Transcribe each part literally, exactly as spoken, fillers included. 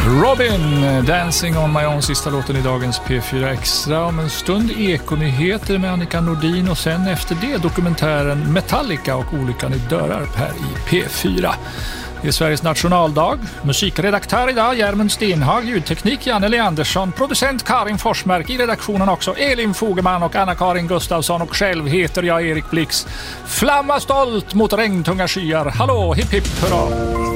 Robin, Dancing on my own, sista låten i dagens P fyra Extra. Om en stund Ekonyheter med Annika Nordin och sen efter det dokumentären Metallica och olyckan i Dörrarp här i P fyra. Det är Sveriges nationaldag. Musikredaktör idag Järmund Stenhag, ljudteknik Janne Andersson, producent Karin Forsmark, i redaktionen också Elin Fogeman och Anna-Karin Gustafsson, och själv heter jag Erik Blix. Flamma stolt mot regntunga skyar. Hallå, hipp hipp hurra!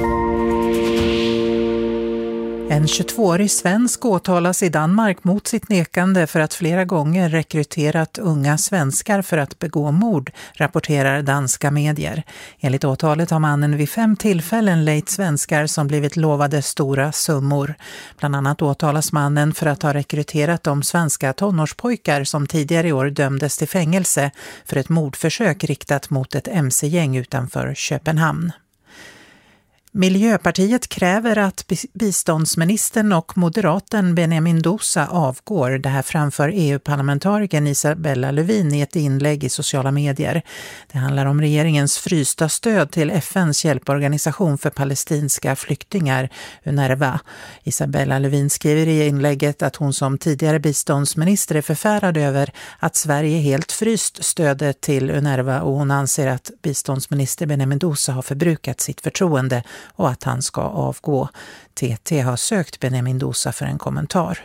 En tjugotvåårig svensk åtalas i Danmark mot sitt nekande för att flera gånger rekryterat unga svenskar för att begå mord, rapporterar danska medier. Enligt åtalet har mannen vid fem tillfällen lejt svenskar som blivit lovade stora summor. Bland annat åtalas mannen för att ha rekryterat de svenska tonårspojkar som tidigare i år dömdes till fängelse för ett mordförsök riktat mot ett M C-gäng utanför Köpenhamn. Miljöpartiet kräver att biståndsministern och moderaten Benjamin Dousa avgår. Det här framför E U-parlamentarikern Isabella Lövin i ett inlägg i sociala medier. Det handlar om regeringens frysta stöd till F N:s hjälporganisation för palestinska flyktingar, UNRWA. Isabella Lövin skriver i inlägget att hon som tidigare biståndsminister är förfärad över att Sverige helt fryst stödet till UNRWA, och hon anser att biståndsminister Benjamin Dousa har förbrukat sitt förtroende och att han ska avgå. T T har sökt Benjamin Dousa för en kommentar.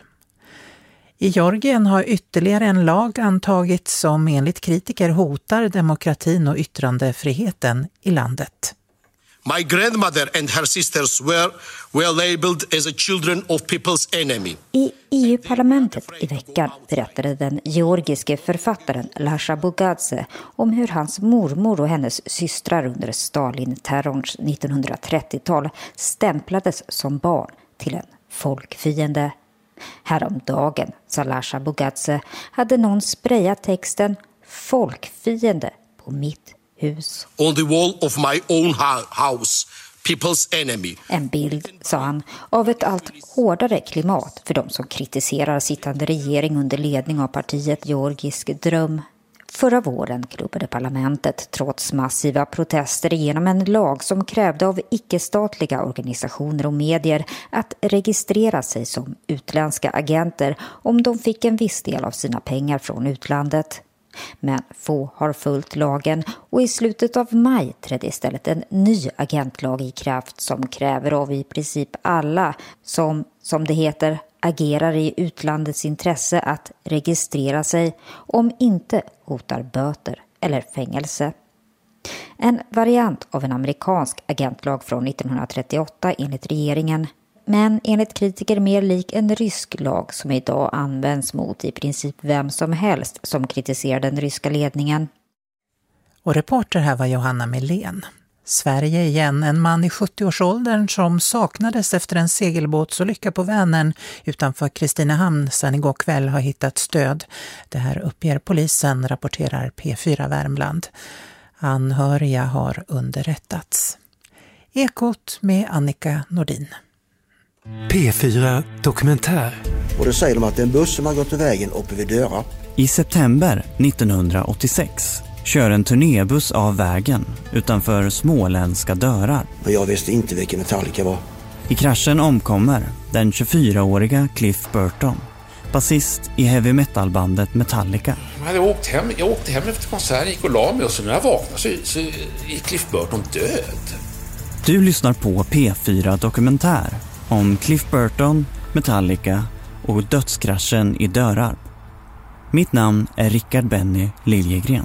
I Georgien har ytterligare en lag antagits som enligt kritiker hotar demokratin och yttrandefriheten i landet. My grandmother and her sisters were, were labeled as a children of people's enemy. I E U-parlamentet i veckan berättade den georgiske författaren Lasha Bugadze om hur hans mormor och hennes systrar under Stalin-terrorns nittonhundratrettiotal stämplades som barn till en folkfiende. Häromdagen, sa Lasha Bugadze, hade någon sprayat texten folkfiende på mitt hus. On the wall of my own house, people's enemy. En bild, sa han, av ett allt hårdare klimat för de som kritiserar sittande regering under ledning av partiet Georgisk dröm. Förra våren klubbade parlamentet trots massiva protester igenom en lag som krävde av icke-statliga organisationer och medier att registrera sig som utländska agenter om de fick en viss del av sina pengar från utlandet. Men få har följt lagen, och i slutet av maj trädde istället en ny agentlag i kraft som kräver av i princip alla som, som det heter, agerar i utlandets intresse att registrera sig, om inte hotar böter eller fängelse. En variant av en amerikansk agentlag från nittonhundratrettioåtta enligt regeringen, men enligt kritiker mer lik en rysk lag som idag används mot i princip vem som helst som kritiserar den ryska ledningen. Och reporter här var Johanna Melén. Sverige igen, en man i sjuttioårsåldern som saknades efter en segelbåtsolycka på Vänern utanför Kristinehamn sedan igår kväll har hittat stöd. Det här uppger polisen, rapporterar P fyra Värmland. Anhöriga har underrättats. Ekot med Annika Nordin. P fyra Dokumentär. Och då säger de att det är en buss som har gått i vägen uppe vid Dörrarp. I september nittonhundraåttiosex kör en turnébuss av vägen utanför småländska Dörrarp. Och jag visste inte vilken Metallica var. I kraschen omkommer den tjugofyraåriga Cliff Burton, basist i heavy metalbandet Metallica. Jag hade åkt hem, jag åkte hem efter konserten, gick och la mig, och så när jag vaknade så, så är Cliff Burton död. Du lyssnar på P fyra Dokumentär om Cliff Burton, Metallica och dödskraschen i Dörrarp. Mitt namn är Rickard Benny Liljegren.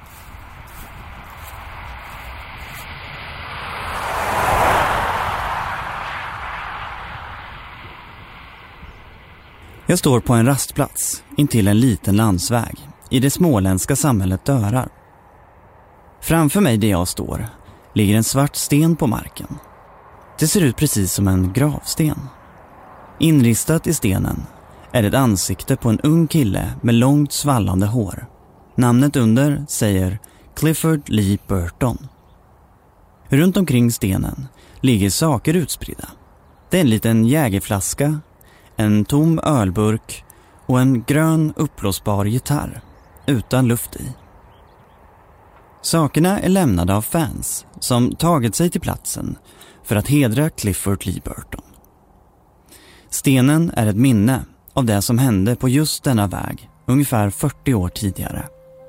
Jag står på en rastplats intill en liten landsväg i det småländska samhället Dörrarp. Framför mig där jag står ligger en svart sten på marken. Det ser ut precis som en gravsten. Inristat i stenen är ett ansikte på en ung kille med långt svallande hår. Namnet under säger Clifford Lee Burton. Runt omkring stenen ligger saker utspridda. Det är en liten jägerflaska, en tom ölburk och en grön uppblåsbar gitarr utan luft i. Sakerna är lämnade av fans som tagit sig till platsen för att hedra Clifford Lee Burton. Stenen är ett minne av det som hände på just denna väg ungefär fyrtio år tidigare.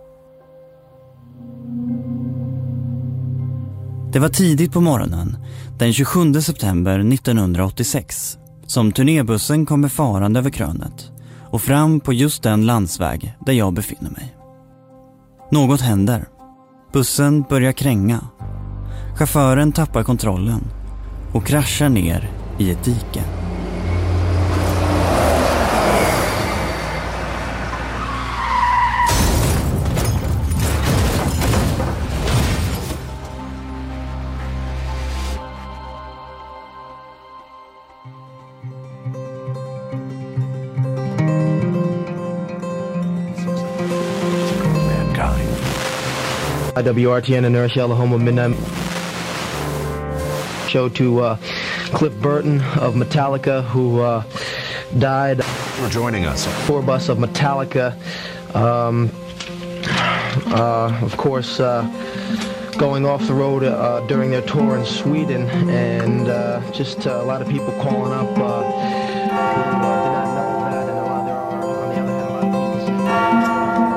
Det var tidigt på morgonen den tjugosjunde september nittonhundraåttiosex som turnébussen kommer farande över krönet och fram på just den landsväg där jag befinner mig. Något händer. Bussen börjar kränga. Chauffören tappar kontrollen och kraschar ner i ett dike. W R T N Inertia, the home of Midnight Show to uh, Cliff Burton of Metallica, who uh, died. For joining us. Tour bus of Metallica. Um, uh, of course, uh, going off the road uh, during their tour in Sweden, and uh, just uh, a lot of people calling up uh, who uh, did not know that, and a lot there are, on the other hand, a lot of people saying.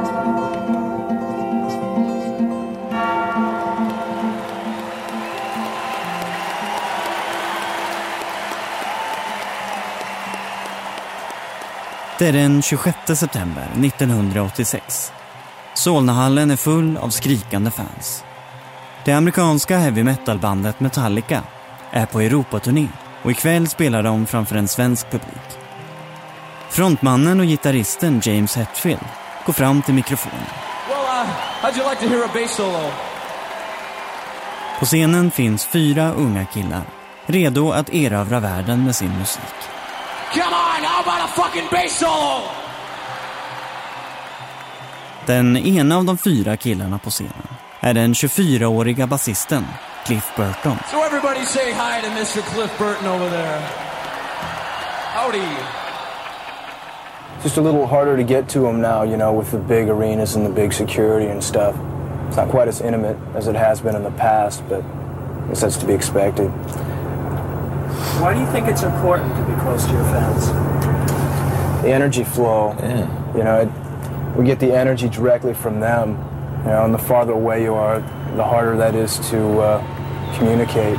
Det är den tjugosjätte september nittonhundraåttiosex. Solnahallen är full av skrikande fans. Det amerikanska heavy metal-bandet Metallica är på Europaturné och ikväll spelar de framför en svensk publik. Frontmannen och gitarristen James Hetfield går fram till mikrofonen. Well, uh, how'd you like to hear a bass solo? På scenen finns fyra unga killar, redo att erövra världen med sin musik. Come on, how about a fucking bass solo? Den ena av de fyra killarna på scenen är den tjugofyraåriga basisten Cliff Burton. So everybody say hi to mister Cliff Burton over there. Howdy. Just a little harder to get to him now, you know, with the big arenas and the big security and stuff. It's not quite as intimate as it has been in the past, but I guess that's to be expected. Why do you think it's important to be close to your fans? The energy flow, yeah. You know, it, we get the energy directly from them. You know, and the farther away you are, the harder that is to uh, communicate.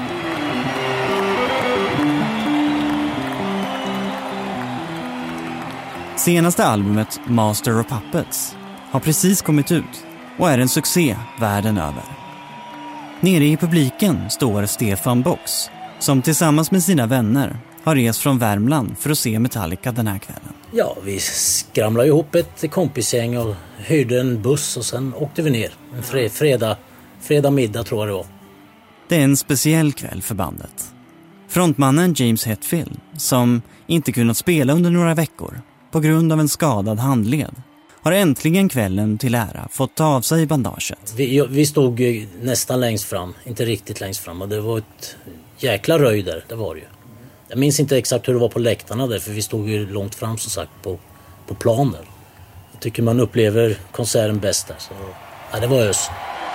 Senaste albumet Master of Puppets har precis kommit ut och är en succé världen över. Nere i publiken står Stefan Box, som tillsammans med sina vänner har rest från Värmland för att se Metallica den här kvällen. Ja, vi skramlade ihop ett kompisgäng och hyrde en buss och sen åkte vi ner. En fred, fredag, fredag middag tror jag det var. Det är en speciell kväll för bandet. Frontmannen James Hetfield, som inte kunnat spela under några veckor på grund av en skadad handled, har äntligen kvällen till ära fått ta av sig bandaget. Vi, vi stod nästan längst fram, inte riktigt längst fram, och det var ett jäkla röj där, det var det ju. Jag minns inte exakt hur det var på läktarna där, för vi stod ju långt fram som sagt på, på planer. Jag tycker man upplever konserten bäst där, så ja, det var ös.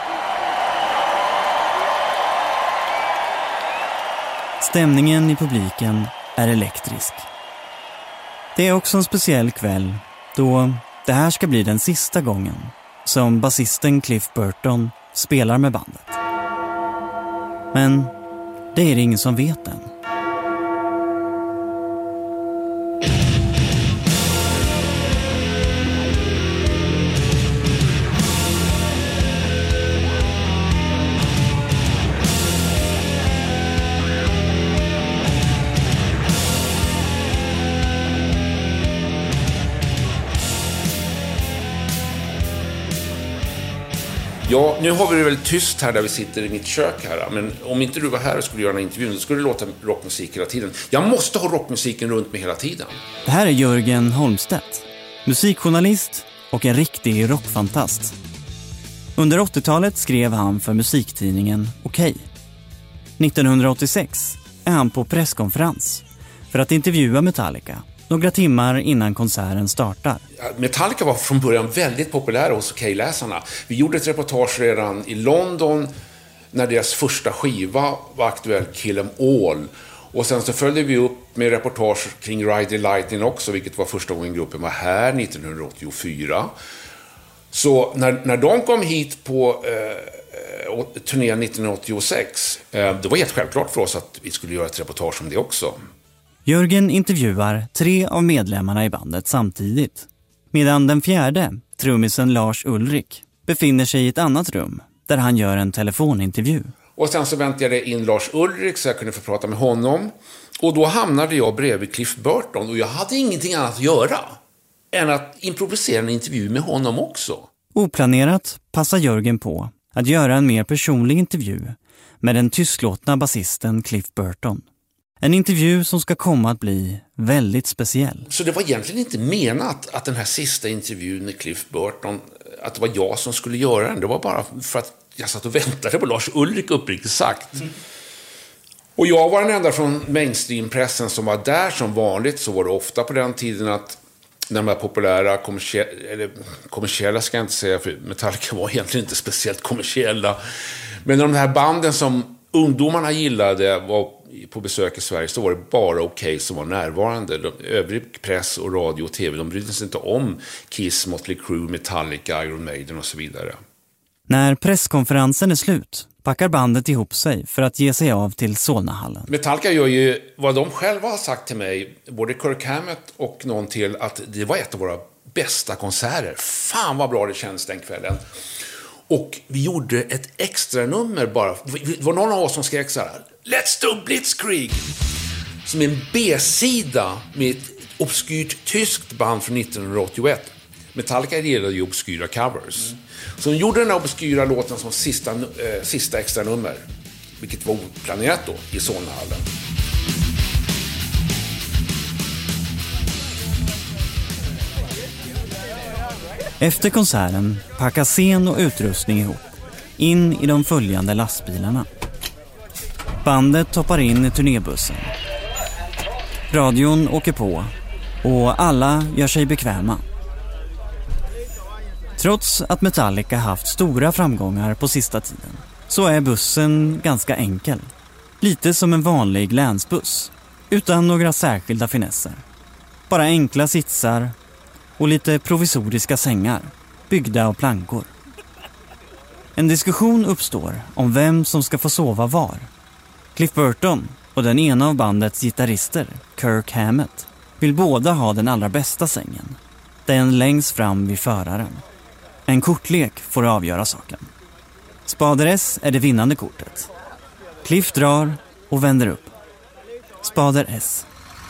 Stämningen i publiken är elektrisk. Det är också en speciell kväll då det här ska bli den sista gången som basisten Cliff Burton spelar med bandet. Men det är det ingen som vet än. Ja, nu har vi det väldigt tyst här där vi sitter i mitt kök här. Men om inte du var här och skulle göra en intervju så skulle det låta rockmusik hela tiden. Jag måste ha rockmusiken runt mig hela tiden. Det här är Jörgen Holmstedt, musikjournalist och en riktig rockfantast. Under åttiotalet skrev han för musiktidningen Okej. nittonhundraåttiosex är han på presskonferens för att intervjua Metallica några timmar innan konserten startar. Metallica var från början väldigt populära hos Okej-läsarna. Vi gjorde ett reportage redan i London när deras första skiva var aktuell, Kill 'Em All. Och sen så följde vi upp med reportage kring Ride the Lightning också, vilket var första gången gruppen var här nittonhundraåttiofyra. Så när, när de kom hit på eh, turnén nittonhundraåttiosex, eh, det var helt självklart för oss att vi skulle göra ett reportage om det också. Jörgen intervjuar tre av medlemmarna i bandet samtidigt, medan den fjärde, trummisen Lars Ulrik, befinner sig i ett annat rum där han gör en telefonintervju. Och sen så väntade jag in Lars Ulrik så jag kunde få prata med honom. Och då hamnade jag bredvid Cliff Burton och jag hade ingenting annat att göra än att improvisera en intervju med honom också. Oplanerat passar Jörgen på att göra en mer personlig intervju med den tystlåtna basisten Cliff Burton. En intervju som ska komma att bli väldigt speciell. Så det var egentligen inte menat att den här sista intervjun med Cliff Burton, att det var jag som skulle göra den. Det var bara för att jag satt och väntade på Lars Ulrik, uppriktigt sagt. Mm. Och jag var den enda från mainstreampressen som var där. Som vanligt så var det ofta på den tiden att när de här populära kommersiella, eller kommersiella ska jag inte säga, för Metallica var egentligen inte speciellt kommersiella. Men de här banden som ungdomarna gillade var på besök i Sverige, så var det bara Okej som var närvarande. De, övrig press och radio och tv, de brydde sig inte om Kiss, Motley Crue, Metallica, Iron Maiden och så vidare. När presskonferensen är slut packar bandet ihop sig för att ge sig av till Solnahallen. Metallica gör ju vad de själva har sagt till mig, både Kirk Hammett och någon till, att det var ett av våra bästa konserter. Fan vad bra det känns den kvällen. Och vi gjorde ett extra nummer bara. Det var någon av oss som skrek så här: Let's do Blitzkrieg! Som en B-sida med ett obskyrt tyskt band från nittonhundraåttioett. Metallica gillade ju obskyra covers. Mm. Så de gjorde den här obskyra låten som sista, äh, sista extra nummer. Vilket var oplanerat då i Solnahallen. Efter konserten packas scen och utrustning ihop in i de följande lastbilarna. Bandet toppar in i turnébussen. Radion åker på och alla gör sig bekväma. Trots att Metallica haft stora framgångar på sista tiden så är bussen ganska enkel. Lite som en vanlig länsbuss, utan några särskilda finesser. Bara enkla sitsar och lite provisoriska sängar, byggda av plankor. En diskussion uppstår om vem som ska få sova var. Cliff Burton och den ena av bandets gitarrister, Kirk Hammett, vill båda ha den allra bästa sängen. Den längst fram vid föraren. En kortlek får avgöra saken. Spader S är det vinnande kortet. Cliff drar och vänder upp. Spader S.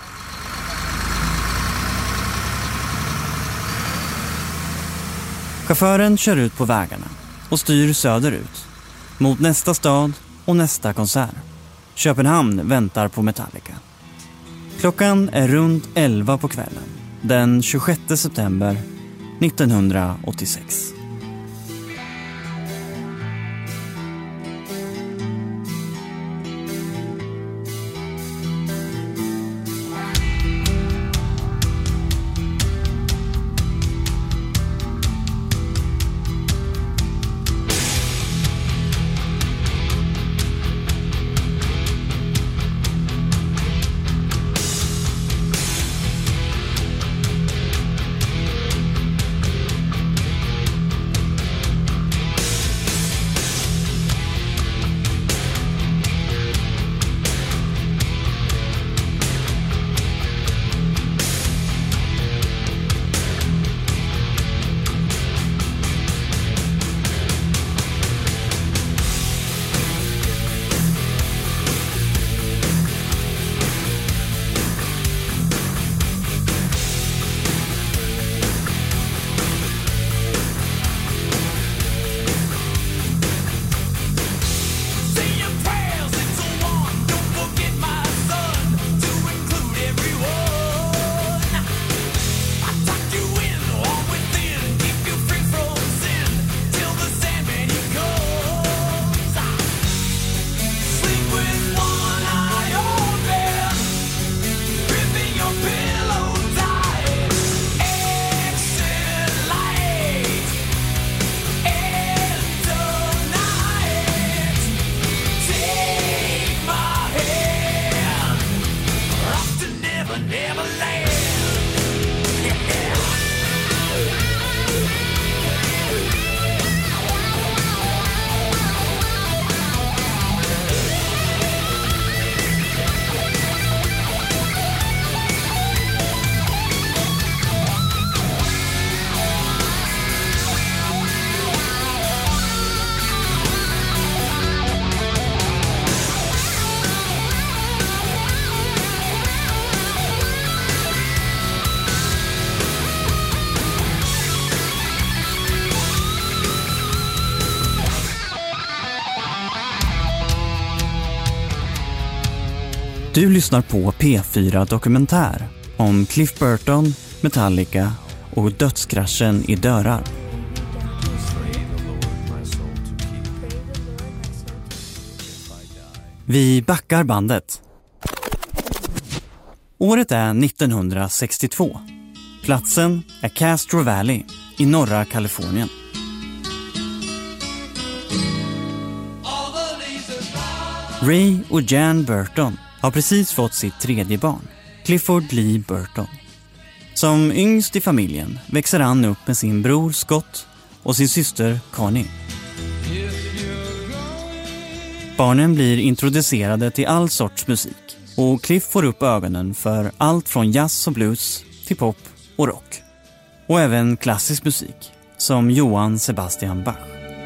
Chauffören kör ut på vägarna och styr söderut mot nästa stad och nästa konsert. Köpenhamn väntar på Metallica. Klockan är runt elva på kvällen den tjugosjätte september nittonhundraåttiosex. never, never land. Du lyssnar på P fyra Dokumentär om Cliff Burton, Metallica och dödskraschen i Dörar. Vi backar bandet. Året är nittonhundrasextiotvå. Platsen är Castro Valley i norra Kalifornien. Ray och Jan Burton har precis fått sitt tredje barn, Clifford Lee Burton. Som yngst i familjen växer han upp med sin bror Scott och sin syster Connie. Barnen blir introducerade till all sorts musik och Cliff får upp ögonen för allt från jazz och blues till pop och rock. Och även klassisk musik som Johann Sebastian Bach.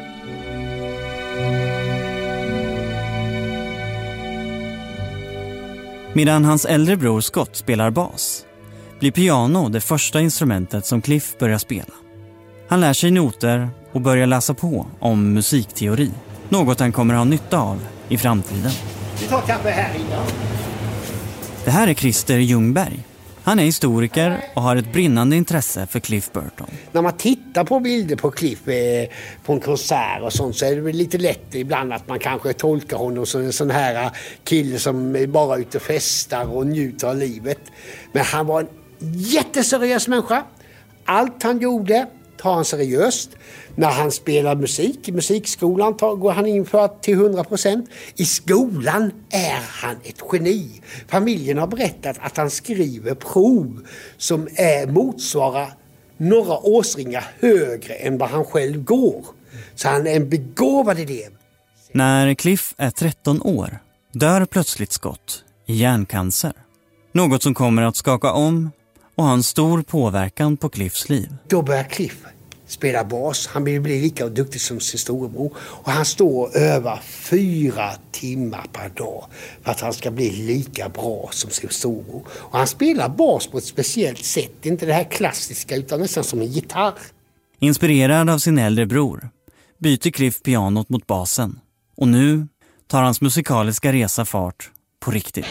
Medan hans äldre bror Scott spelar bas blir piano det första instrumentet som Cliff börjar spela. Han lär sig noter och börjar läsa på om musikteori. Något han kommer ha nytta av i framtiden. Vi tar kanske här innan. Det här är Christer Ljungberg. Han är historiker och har ett brinnande intresse för Cliff Burton. När man tittar på bilder på Cliff eh, på en konsert och sånt, så är det väl lite lätt ibland att man kanske tolkar honom som en sån här kille som bara är ute och festar och njuter av livet. Men han var en jätteseriös människa. Allt han gjorde tar han seriöst. När han spelar musik i musikskolan tar, går han in för till hundra procent. I skolan är han ett geni. Familjen har berättat att han skriver prov som är motsvarar några årsringar högre än vad han själv går. Så han är en begåvad elev. När Cliff är tretton år dör plötsligt Scott i hjärncancer. Något som kommer att skaka om och ha en stor påverkan på Cliffs liv. Då börjar Cliff spela bas. Han vill bli lika duktig som sin storebror. Och han står och övar fyra timmar per dag för att han ska bli lika bra som sin storebror. Och han spelar bas på ett speciellt sätt. Inte det här klassiska utan nästan som en gitarr. Inspirerad av sin äldre bror byter Cliff pianot mot basen. Och nu tar hans musikaliska resa fart på riktigt.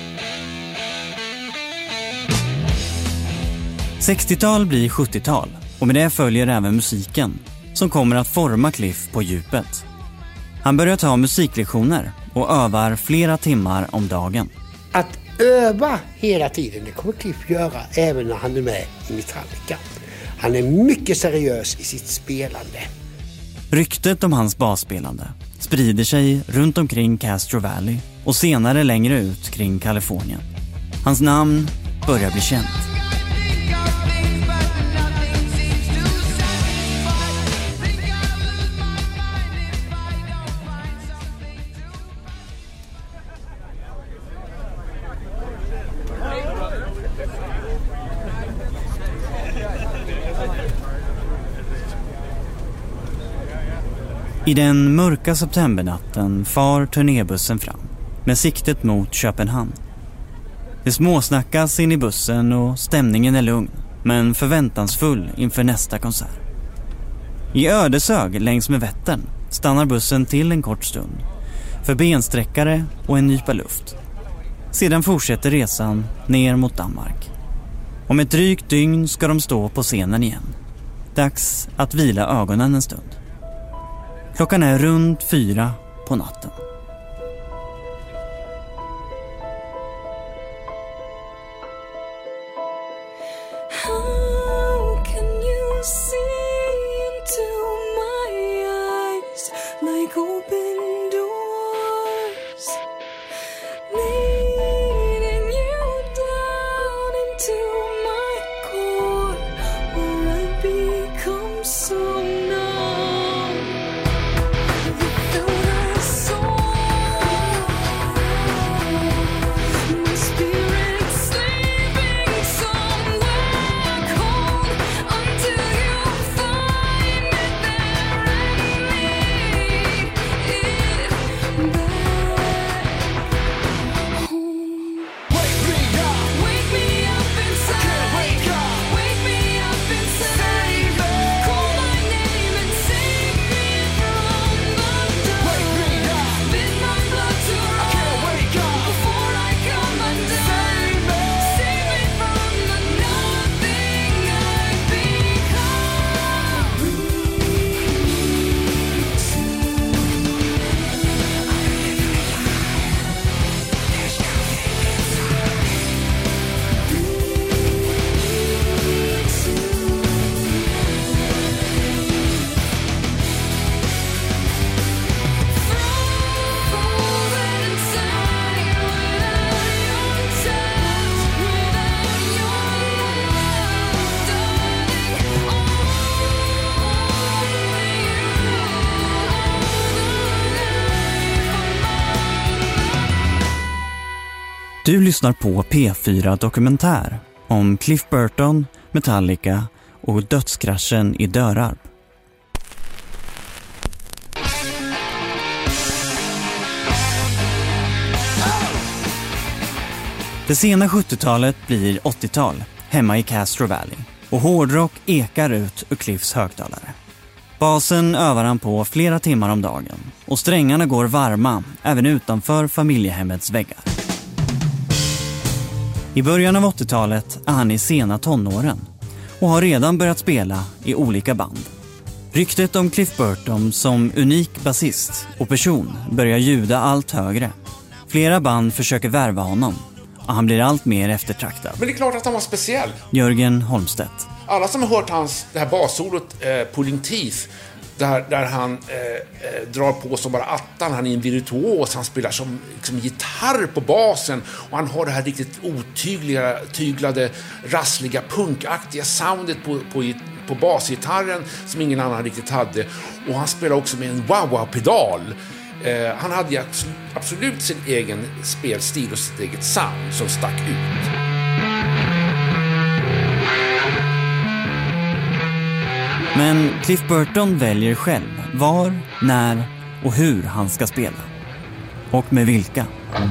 sextiotal blir sjuttiotal. Och med det följer även musiken som kommer att forma Cliff på djupet. Han börjar ta musiklektioner och övar flera timmar om dagen. Att öva hela tiden, det kommer Cliff göra även när han är med i Metallica. Han är mycket seriös i sitt spelande. Ryktet om hans basspelande sprider sig runt omkring Castro Valley och senare längre ut kring Kalifornien. Hans namn börjar bli känt. I den mörka septembernatten far turnébussen fram med siktet mot Köpenhamn. Det småsnackas in i bussen och stämningen är lugn men förväntansfull inför nästa konsert. I Ödeshög längs med Vättern stannar bussen till en kort stund för bensträckare och en nypa luft. Sedan fortsätter resan ner mot Danmark. Om ett drygt dygn ska de stå på scenen igen. Dags att vila ögonen en stund. Klockan är runt fyra på natten. How can you see into my eyes like open doors, leading you down Du lyssnar på P fyra Dokumentär om Cliff Burton, Metallica och dödskraschen i Dörrarp. Det sena sjuttiotalet blir åttiotal hemma i Castro Valley och hårdrock ekar ut ur Cliffs högtalare. Basen övar han på flera timmar om dagen och strängarna går varma även utanför familjehemmets väggar. I början av åttiotalet är han i sena tonåren och har redan börjat spela i olika band. Ryktet om Cliff Burton som unik basist och person börjar ljuda allt högre. Flera band försöker värva honom och han blir allt mer eftertraktad. Men det är klart att han var speciell. Jörgen Holmstedt. Alla som har hört hans, det här bassolot eh, Pulling Teeth, där, där han eh, eh, drar på som bara attan, han är en virtuos, han spelar som liksom, gitarr på basen och han har det här riktigt otygliga, tyglade, rassliga, punkaktiga soundet på, på, på basgitarren som ingen annan riktigt hade, och han spelar också med en wow-wow-pedal. Eh, han hade ju absolut sin egen spelstil och sitt eget sound som stack ut. Men Cliff Burton väljer själv var, när och hur han ska spela. Och med vilka.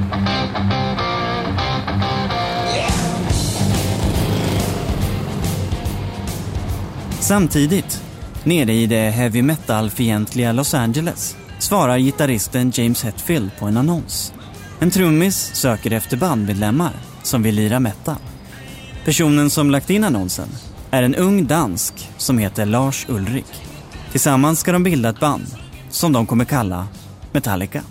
Samtidigt, nere i det heavy metal-fientliga Los Angeles, svarar gitarristen James Hetfield på en annons. En trummis söker efter bandmedlemmar som vill lira metal. Personen som lagt in annonsen är en ung dansk som heter Lars Ulrik. Tillsammans ska de bilda ett band som de kommer kalla Metallica.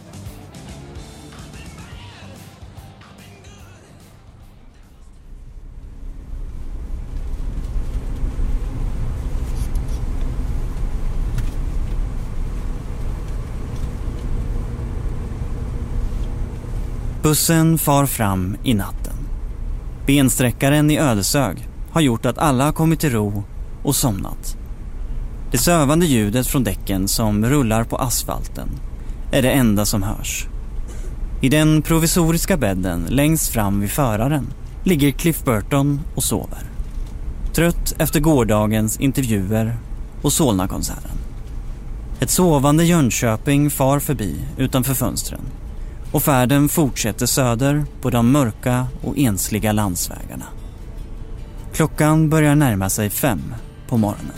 Bussen far fram i natten. Bensträckaren i Ödeshög har gjort att alla har kommit till ro och somnat. Det sövande ljudet från däcken som rullar på asfalten är det enda som hörs. I den provisoriska bädden längst fram vid föraren ligger Cliff Burton och sover. Trött efter gårdagens intervjuer och Solna-konserten. Ett sovande Jönköping far förbi utanför fönstren och färden fortsätter söder på de mörka och ensliga landsvägarna. Klockan börjar närma sig fem på morgonen.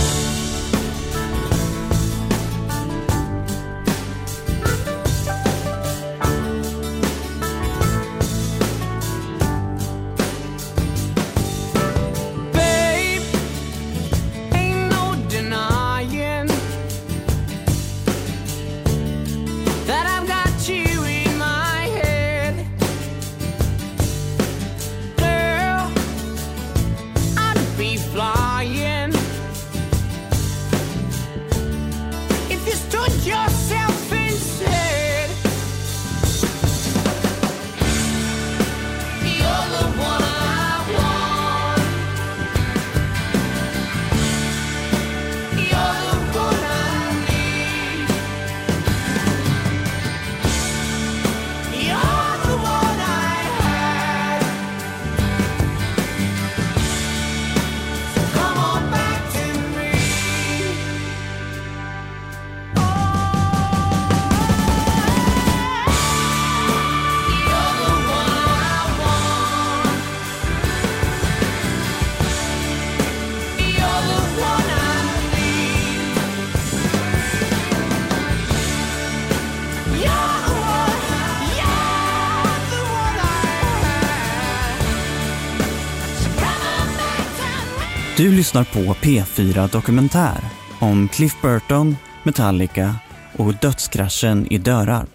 Du lyssnar på P fyra Dokumentär om Cliff Burton, Metallica och dödskraschen i Dörrarp.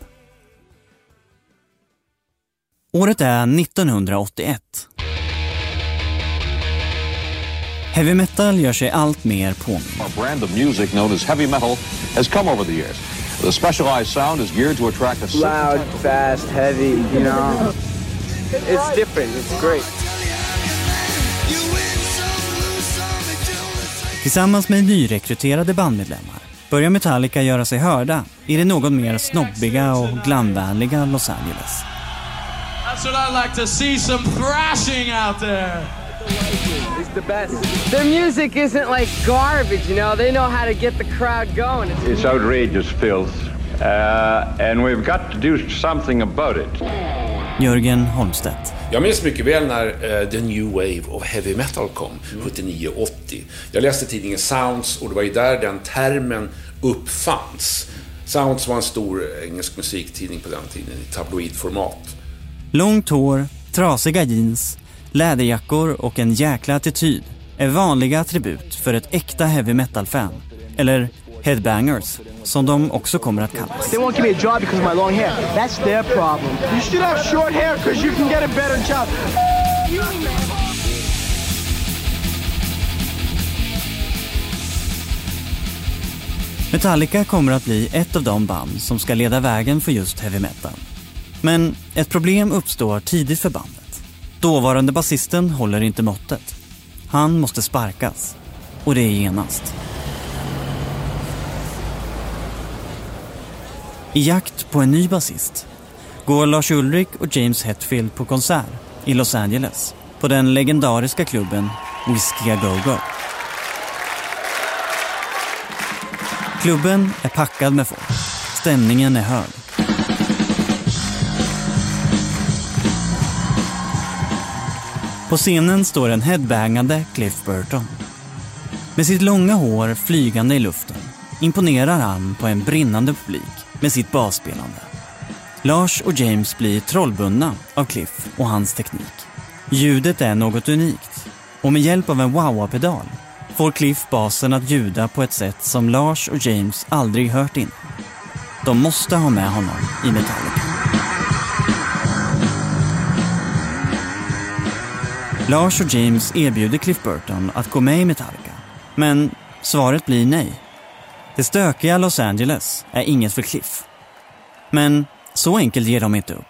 Året är nittonhundraåttioett. Heavy metal gör sig allt mer påmind. A brand of music known as heavy metal has come over the years. The specialized sound is geared to attract a loud, fast, heavy, you know. It's different. It's great. Tillsammans med nyrekryterade bandmedlemmar börjar Metallica göra sig hörda i det något mer snobbiga och glamvänliga Los Angeles. That's what I like to see, some thrashing out there. It's the best. Their music isn't like garbage, you know. They know how to get the crowd going. It's outrageous filth, uh, and we've got to do something about it. Jörgen Holmstedt. Jag minns mycket väl när uh, The New Wave of Heavy Metal kom, sjuttionio åttio. Jag läste tidningen Sounds och det var ju där den termen uppfanns. Sounds var en stor engelsk musiktidning på den tiden i tabloidformat. Långt hår, trasiga jeans, läderjackor och en jäkla attityd är vanliga attribut för ett äkta heavy metal-fan. Eller headbangers, som de också kommer att kallas. They won't give me a job because of my long hair. That's their problem. You should have short hair because you can get a better job. Metallica kommer att bli ett av de band som ska leda vägen för just heavy metal. Men ett problem uppstår tidigt för bandet. Dåvarande basisten håller inte måttet. Han måste sparkas. Och det är genast. I jakt på en ny basist går Lars Ulrik och James Hetfield på konsert i Los Angeles på den legendariska klubben Whiskey A Go Go. Klubben är packad med folk. Stämningen är hög. På scenen står en headbangande Cliff Burton. Med sitt långa hår flygande i luften imponerar han på en brinnande publik med sitt basspelande. Lars och James blir trollbundna av Cliff och hans teknik. Ljudet är något unikt och med hjälp av en wah-wah-pedal får Cliff basen att ljuda på ett sätt som Lars och James aldrig hört innan. De måste ha med honom i Metallica. Lars och James erbjuder Cliff Burton att gå med i Metallica, men svaret blir nej. Det stökiga Los Angeles är inget för Cliff. Men så enkelt ger de inte upp.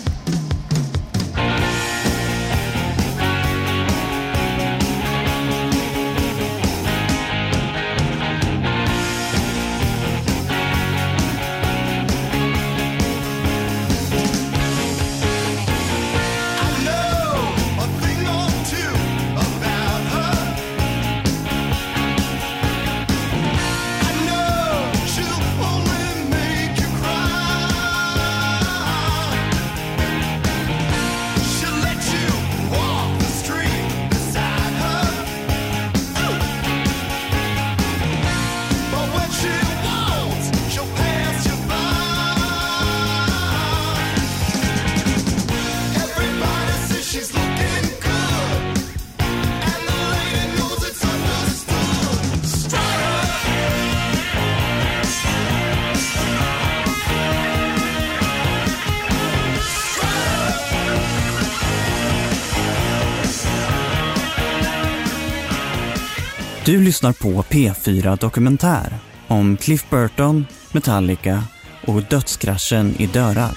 Du lyssnar på P fyra Dokumentär om Cliff Burton, Metallica och dödskraschen i dörrar.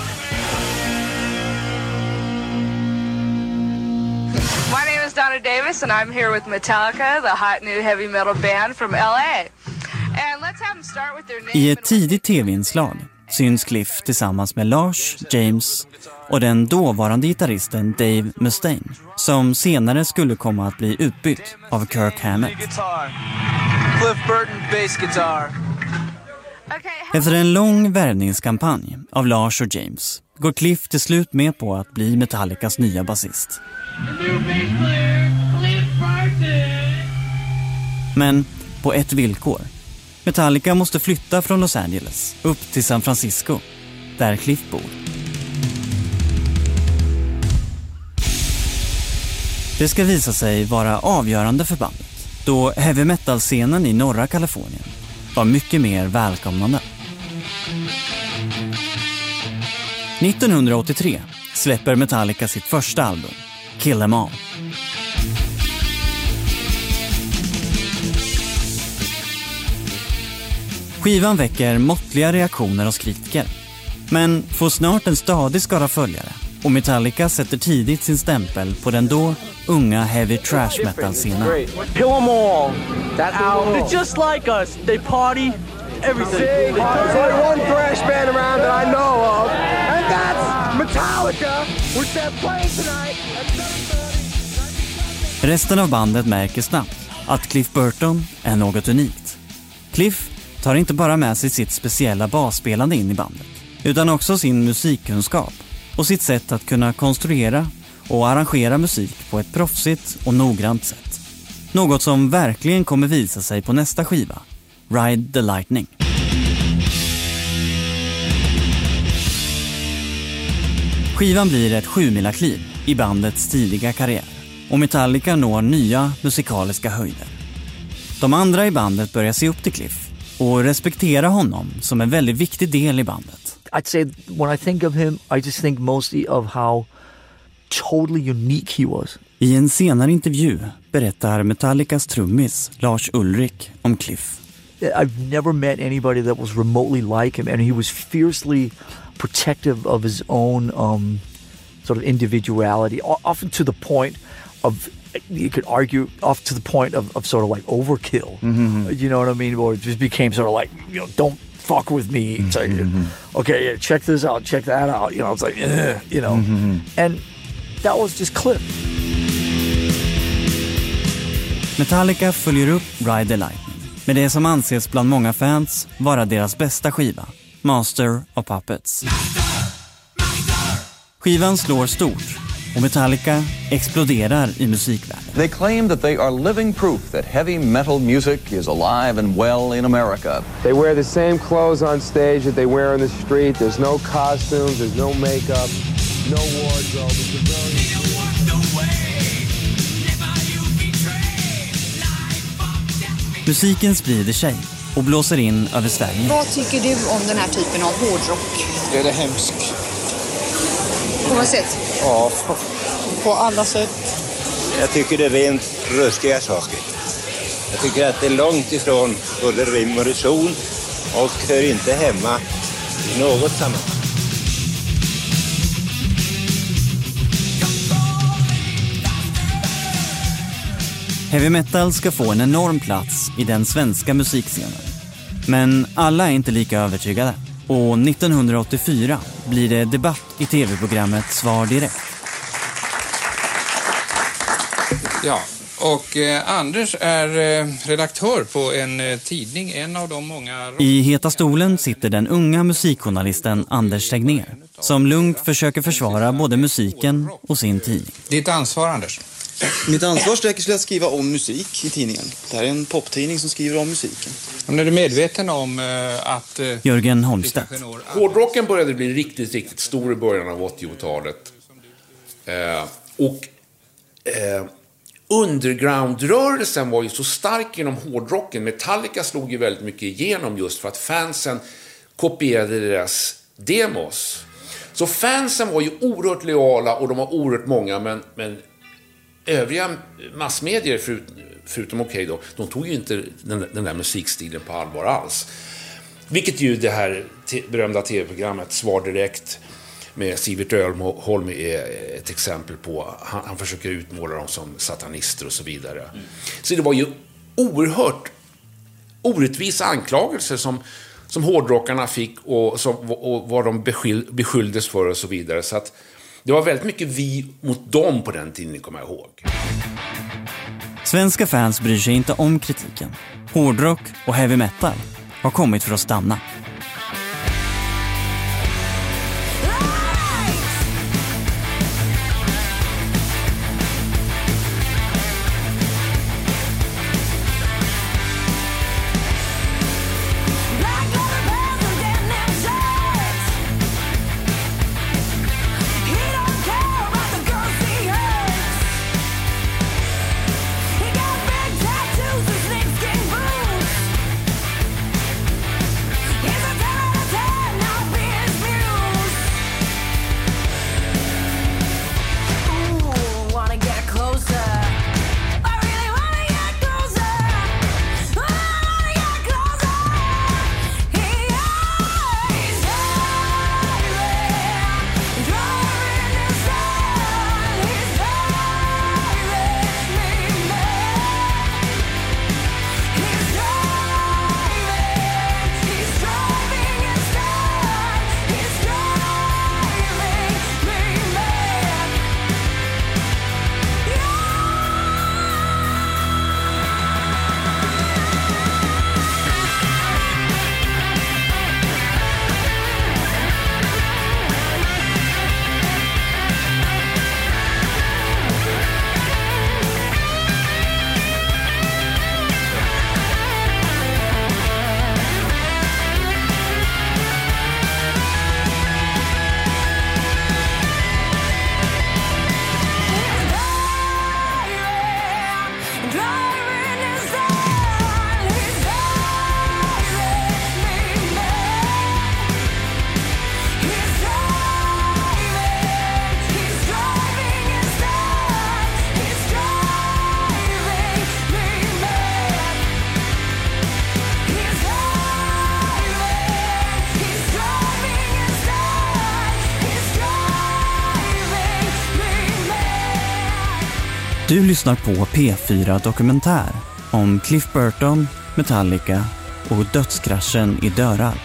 My name is Donna Davis and I'm here with Metallica, the hot new heavy metal band from L A. And let's have them start with their name. I ett tidigt tv-inslag syns Cliff tillsammans med Lars, James och den dåvarande gitarristen Dave Mustaine, som senare skulle komma att bli utbytt av Kirk Hammett. Cliff Burton bass guitar. Efter en lång värvningskampanj av Lars och James går Cliff till slut med på att bli Metallicas nya basist. Men på ett villkor. Metallica måste flytta från Los Angeles upp till San Francisco, där Cliff bor. Det ska visa sig vara avgörande för bandet, då heavy metal-scenen i norra Kalifornien var mycket mer välkomnande. nittonhundraåttiotre släpper Metallica sitt första album, Kill 'Em All. Skivan väcker måttliga reaktioner hos kritiker, men får snart en stadig skara följare, och Metallica sätter tidigt sin stämpel på den då unga heavy trash metal-scenen. Kill 'em all. That album. They're just like us. They party, everything. There's only one thrash band around that I know of, and that's Metallica. Metallica, which they're playing tonight at seven thirty. Resten av bandet märker snabbt att Cliff Burton är något unikt. Cliff tar inte bara med sig sitt speciella basspelande in i bandet, utan också sin musikkunskap och sitt sätt att kunna konstruera och arrangera musik på ett proffsigt och noggrant sätt. Något som verkligen kommer visa sig på nästa skiva, Ride the Lightning. Skivan blir ett sjumilakliv i bandets tidiga karriär och Metallica når nya musikaliska höjder. De andra i bandet börjar se upp till Cliff och respektera honom som en väldigt viktig del i bandet. I'd say when I think of him, I just think mostly of how totally unique he was. I en senare intervju berättar Metallicas trummis Lars Ulrik om Cliff. I've never met anybody that was remotely like him, and he was fiercely protective of his own um, sort of individuality, often to the point of, you could argue, off to the point of, of sort of like overkill. Mm-hmm. You know what I mean? Or it just became sort of like, you know, don't fuck with me. It's like, mm-hmm. okay, yeah, check this out, check that out. You know, it's like, eh, you know. Mm-hmm. And that was just Cliff. Metallica följer upp Ride the Lightning med det som anses bland många fans vara deras bästa skiva, Master of Puppets. Skivan slår stort och Metallica exploderar i musikvärlden. They claim that they are living proof that heavy metal music is alive and well in America. They wear the same clothes on stage that they wear on the street. There's no costumes, there's no makeup, no wardrobe. It's a very... Musiken sprider sig och blåser in över Sverige. Vad tycker du om den här typen av hårdrock? Det är det hemskt. På vad sätt? Ja, på alla sätt. Jag tycker det är rent ruskiga saker. Jag tycker att det är långt ifrån både rim och reson och hör inte hemma i något sammanhang. Heavy metal ska få en enorm plats i den svenska musikscenen. Men alla är inte lika övertygade. Och nittonhundraåttiofyra blir det debatt i tv-programmet Svar direkt. Ja, och eh, Anders är eh, redaktör på en eh, tidning, en av de många... I heta stolen sitter den unga musikjournalisten Anders Tegnér, som lugnt försöker försvara både musiken och sin tidning. Ditt ansvar, Anders? Mitt ansvar sträcker sig att skriva om musik i tidningen. Det här är en poptidning som skriver om musiken. Men är du medveten om uh, att... Uh, Jörgen Holmstedt. Hårdrocken började bli riktigt, riktigt stor i början av åttiotalet. Uh, och uh, underground-rörelsen var ju så stark inom hårdrocken. Metallica slog ju väldigt mycket igenom just för att fansen kopierade deras demos. Så fansen var ju oerhört lojala och de var oerhört många, men... men övriga massmedier, förut, förutom Okej då, de tog ju inte den, den där musikstilen på allvar alls. Vilket ju det här te, berömda tv-programmet Svar direkt med Sivert Ölholm är ett exempel på. Han, han försöker utmåla dem som satanister och så vidare. Mm. Så det var ju oerhört orättvisa anklagelser som, som hårdrockarna fick och, som, och vad de beskyll, beskylldes för och så vidare. Så att det var väldigt mycket vi mot dem på den tiden, kommer jag ihåg. Svenska fans bryr sig inte om kritiken. Hårdrock och heavy metal har kommit för att stanna. He's Du lyssnar på P fyra Dokumentär om Cliff Burton, Metallica och dödskraschen i Dörrarp.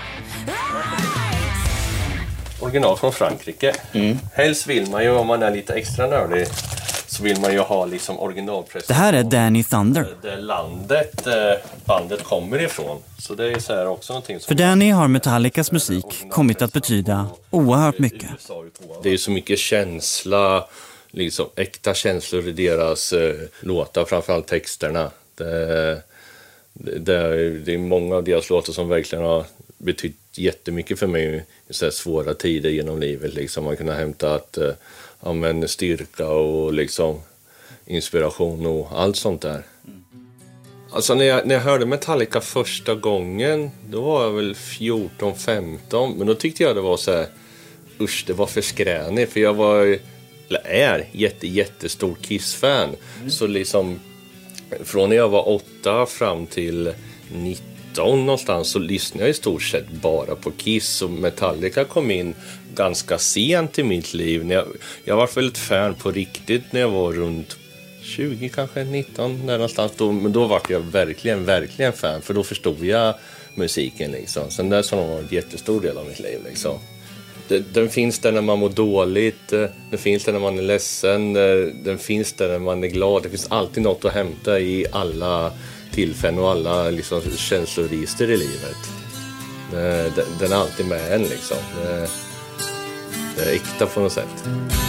Original från Frankrike. Mm. Helst vill man ju, om man är lite extra nördig, så vill man ju ha liksom originalpress. Det här är Danny Thunder. Det landet bandet kommer ifrån. Så det är så här också någonting som... För Danny har Metallicas musik kommit att betyda oerhört mycket. Det är ju så mycket känsla, liksom äkta känslor i deras eh, låtar, framförallt texterna. Det, det, det är många av deras låtar som verkligen har betytt jättemycket för mig i så här svåra tider genom livet. Liksom. Man kunde hämta att, eh, ja, men styrka och liksom inspiration och allt sånt där. Alltså när jag, när jag hörde Metallica första gången, då var jag väl fjorton femton, men då tyckte jag det var så här, usch, det var för skränigt, för jag var, eller är, jätte, jättestor Kiss-fan. Mm. Så liksom, från när jag var åtta fram till nitton någonstans, så lyssnade jag i stort sett bara på Kiss, och Metallica kom in ganska sent i mitt liv. När jag, jag var väl ett fan på riktigt när jag var runt tjugo, kanske nitton, där någonstans. Då, men då var jag verkligen, verkligen fan, för då förstod jag musiken liksom. Sen dess har det varit en jättestor del av mitt liv liksom. Den, den finns där när man mår dåligt, den finns där när man är ledsen, den finns där när man är glad. Det finns alltid något att hämta i alla tillfällen och alla liksom känsloregister i livet. Den, den är alltid med en liksom. Det, det är äkta på något sätt.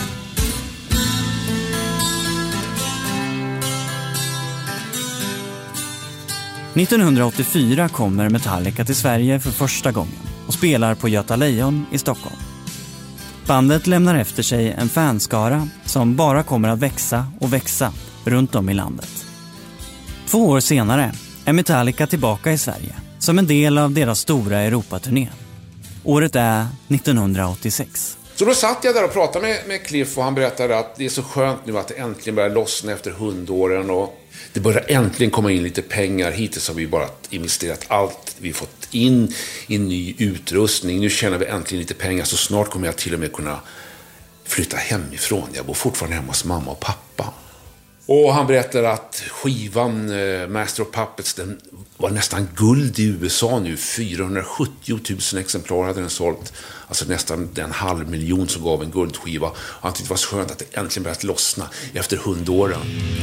nittonhundraåttiofyra kommer Metallica till Sverige för första gången och spelar på Göta Lejon i Stockholm. Bandet lämnar efter sig en fanskara som bara kommer att växa och växa runt om i landet. Två år senare är Metallica tillbaka i Sverige som en del av deras stora Europaturné. Året är nittonhundraåttiosex. Så då satt jag där och pratade med, med Cliff, och han berättade att det är så skönt nu att det äntligen börjar lossna efter hundåren, och det börjar äntligen komma in lite pengar. Hittills har vi bara investerat allt vi fått in i ny utrustning. Nu tjänar vi äntligen lite pengar, så snart kommer jag till och med kunna flytta hemifrån. Jag bor fortfarande hemma hos mamma och pappa. Och han berättade att skivan eh, Master of Puppets, den var nästan guld i U S A nu. fyrahundrasjuttio tusen exemplar hade den sålt. Alltså nästan en halv miljon som gav en guldskiva. Och han tyckte det var så skönt att det äntligen börjat lossna efter hundåren.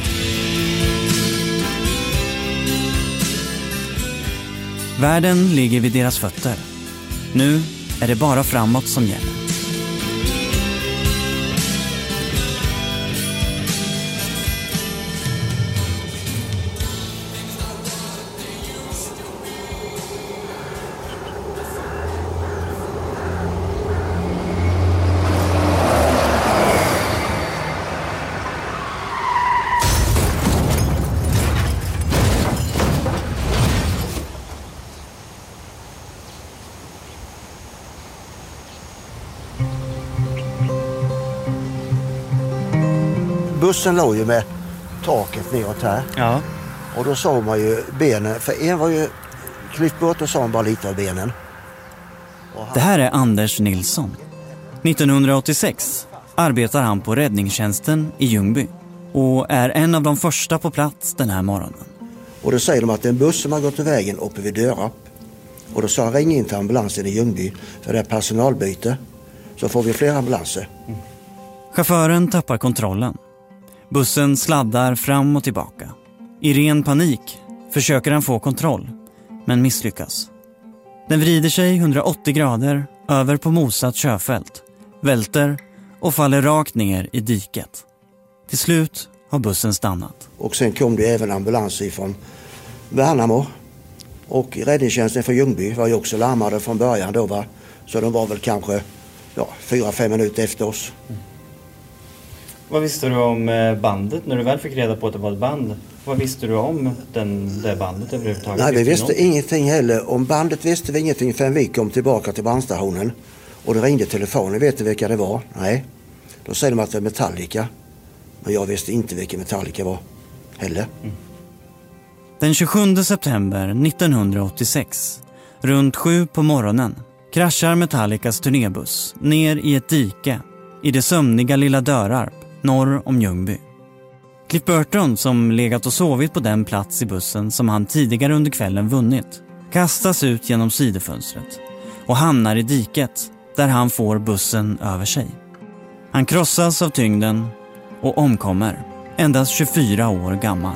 Världen ligger vid deras fötter. Nu är det bara framåt som gäller. Bussen låg ju med taket neråt här. Ja. Och då sa man ju benen, för en var ju Cliff Burton, sa man bara lite av benen. Han... Det här är Anders Nilsson. nittonhundraåttiosex arbetar han på räddningstjänsten i Ljungby och är en av de första på plats den här morgonen. Och då säger de att det är en buss som har gått i vägen uppe vid Dörrarp. Och då sa han, ring in till ambulansen i Ljungby, för det är personalbyte. Så får vi fler ambulanser. Mm. Chauffören tappar kontrollen. Bussen sladdar fram och tillbaka. I ren panik försöker han få kontroll, men misslyckas. Den vrider sig hundraåttio grader över på mosat körfält, välter och faller rakt ner i diket. Till slut har bussen stannat. Och sen kom det även ambulanser från Värnamo. Och räddningstjänsten för Ljungby var ju också larmade från början då, va? Så de var väl kanske ja, fyra, fem minuter efter oss. Mm. Vad visste du om bandet när du väl fick reda på att det var ett band? Vad visste du om den, det bandet överhuvudtaget? Nej, vi visste ingenting heller. Om bandet visste vi ingenting förrän vi kom tillbaka till bandstationen. Och det ringde telefonen. Vet du vilka det var? Nej. Då säger de att det är Metallica. Men jag visste inte vilka Metallica var heller. Mm. Den tjugosjunde september nittonhundraåttiosex, runt sju på morgonen, kraschar Metallicas turnébuss ner i ett dike i det sömniga lilla Dörrarp norr om Ljungby. Cliff Burton, som legat och sovit på den plats i bussen som han tidigare under kvällen vunnit, kastas ut genom sidofönstret och hamnar i diket där han får bussen över sig. Han krossas av tyngden och omkommer, endast tjugofyra år gammal.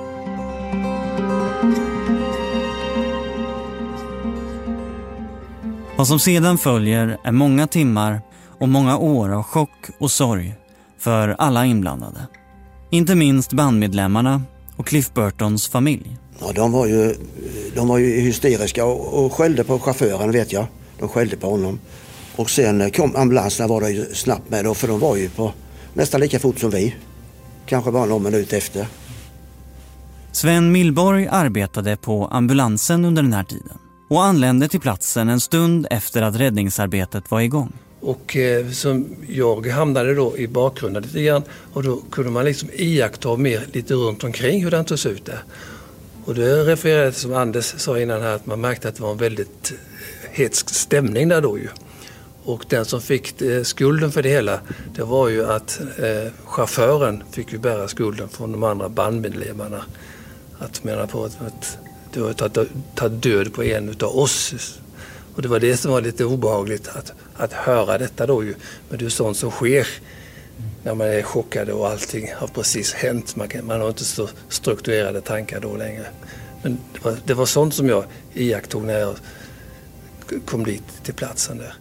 Vad som sedan följer är många timmar och många år av chock och sorg för alla inblandade. Inte minst bandmedlemmarna och Cliff Burtons familj. Ja, de var ju, de var ju hysteriska och, och skällde på chauffören, vet jag. De skällde på honom. Och sen kom ambulanserna, var det ju snabbt med då, för de var ju på nästan lika fort som vi. Kanske bara någon minut efter. Sven Milborg arbetade på ambulansen under den här tiden och anlände till platsen en stund efter att räddningsarbetet var igång. Och eh, som jag hamnade då i bakgrunden lite grann, och då kunde man liksom iaktta mer lite runt omkring hur den tog ut där. Och det refererade som Anders sa innan här, att man märkte att det var en väldigt hetsk stämning där då ju. Och den som fick eh, skulden för det hela, det var ju att eh, chauffören fick ju bära skulden från de andra bandmedlemmarna. Att mena på att, att det var att ta död på en utav oss. Och det var det som var lite obehagligt att, att höra detta då ju. Men det är sånt som sker när man är chockad och allting har precis hänt. Man, kan, man har inte så strukturerade tankar då längre. Men det var, det var sånt som jag iakttog när jag kom dit till platsen där.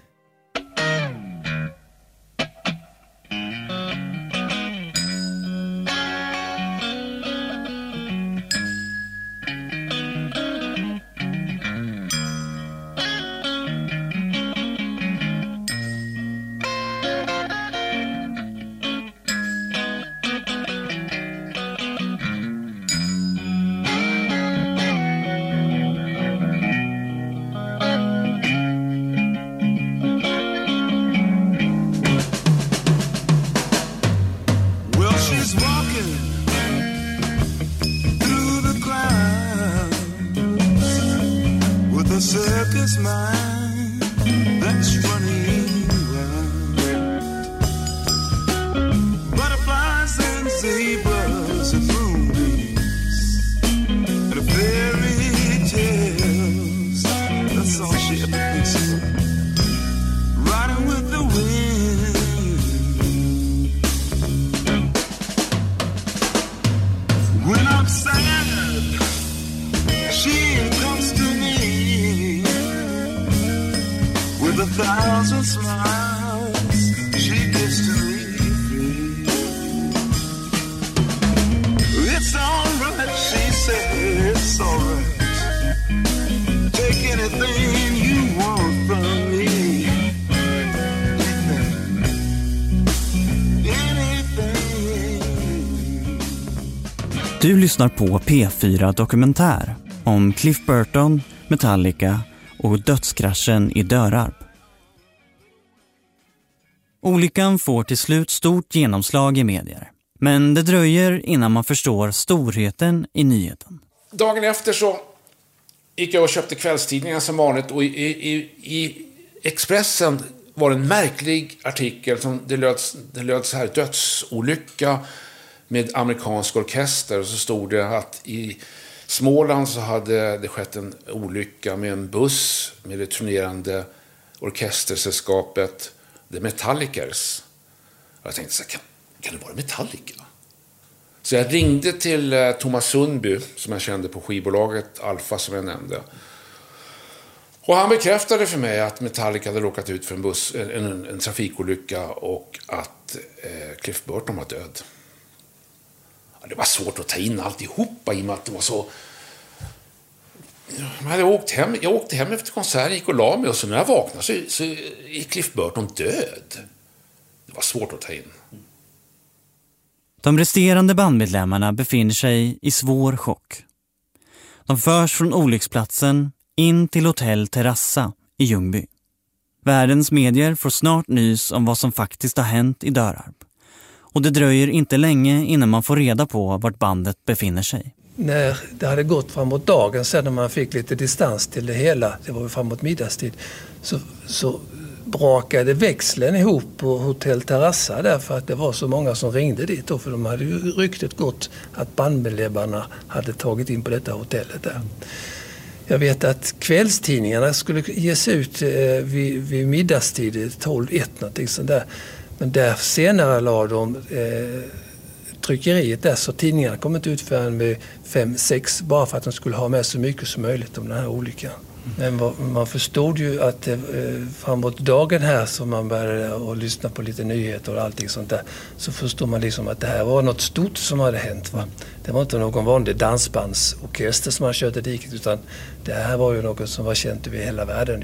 Du lyssnar på P fyra Dokumentär om Cliff Burton, Metallica och dödskraschen i Dörrarp. Olyckan får till slut stort genomslag i medier. Men det dröjer innan man förstår storheten i nyheten. Dagen efter så gick jag och köpte kvällstidningen som vanligt. Och i, i, i Expressen var en märklig artikel som det löd, det löd så här: dödsolycka med amerikansk orkester. Och så stod det att i Småland så hade det skett en olycka med en buss med det turnerande orkestersällskapet The Metallicers. Och jag tänkte så här, kan, kan det vara Metallica? Så jag ringde till eh, Thomas Sundby som jag kände på skivbolaget Alfa som jag nämnde. Och han bekräftade för mig att Metallica hade råkat ut för en, buss, en, en, en trafikolycka och att eh, Cliff Burton var död. Ja, det var svårt att ta in alltihopa i och med att det var så... Jag, hade åkt hem, jag åkte hem efter konserten, gick och la mig och så när jag vaknade så, så är Cliff Burton död. Det var svårt att ta in. De resterande bandmedlemmarna befinner sig i svår chock. De förs från olycksplatsen in till hotell Terrassa i Ljungby. Världens medier får snart nys om vad som faktiskt har hänt i Dörrarp. Och det dröjer inte länge innan man får reda på vart bandet befinner sig. När det hade gått framåt dagen sen när man fick lite distans till det hela, det var framåt middagstid, så, så brakade växeln ihop på Hotell Terrassa därför att det var så många som ringde dit då, för de hade ju ryktet gått att bandmedlemmarna hade tagit in på detta hotellet där. Jag vet att kvällstidningarna skulle ges ut eh, vid, vid middagstid, tolv ett någonting sånt där. Men där senare la de eh, tryckeriet där, så tidningarna kom inte ut förrän med fem sex, bara för att de skulle ha med så mycket som möjligt om den här olyckan. Men vad, man förstod ju att eh, framåt dagen här som man började och lyssna på lite nyheter och allting sånt där, så förstod man liksom att det här var något stort som hade hänt. Va? Det var inte någon vanlig dansbandsorkester som man körde diket, utan det här var ju något som var känt över hela världen ju.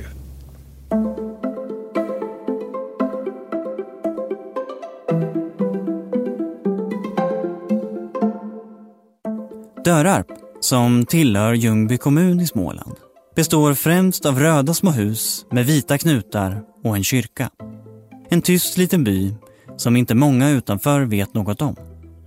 Dörrarp, som tillhör Ljungby kommun i Småland, består främst av röda små hus med vita knutar och en kyrka. En tyst liten by som inte många utanför vet något om.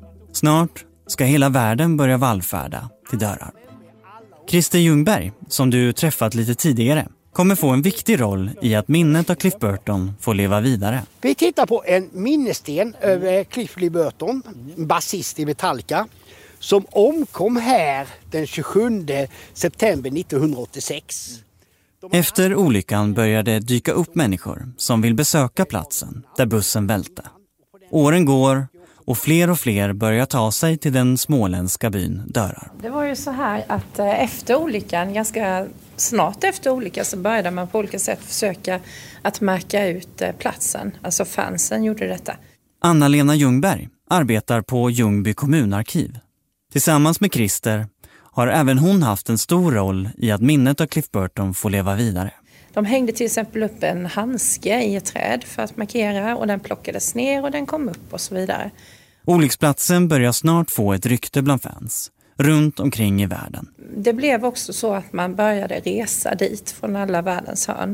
Snart ska hela världen börja vallfärda till Dörrarp. Christer Ljungberg, som du träffat lite tidigare, kommer få en viktig roll i att minnet av Cliff Burton får leva vidare. Vi tittar på en minnessten över Cliff Lee Burton, basist i Metallica, som omkom här den tjugosjunde september nittonhundraåttiosex. Efter olyckan började det dyka upp människor som vill besöka platsen där bussen välte. Åren går och fler och fler börjar ta sig till den småländska byn Dörrarp. Det var ju så här att efter olyckan, ganska snart efter olyckan, så började man på olika sätt försöka att märka ut platsen. Alltså fansen gjorde detta. Anna-Lena Ljungberg arbetar på Ljungby kommunarkiv. Tillsammans med Christer har även hon haft en stor roll i att minnet av Cliff Burton får leva vidare. De hängde till exempel upp en handske i ett träd för att markera, och den plockades ner och den kom upp och så vidare. Olycksplatsen börjar snart få ett rykte bland fans runt omkring i världen. Det blev också så att man började resa dit från alla världens hörn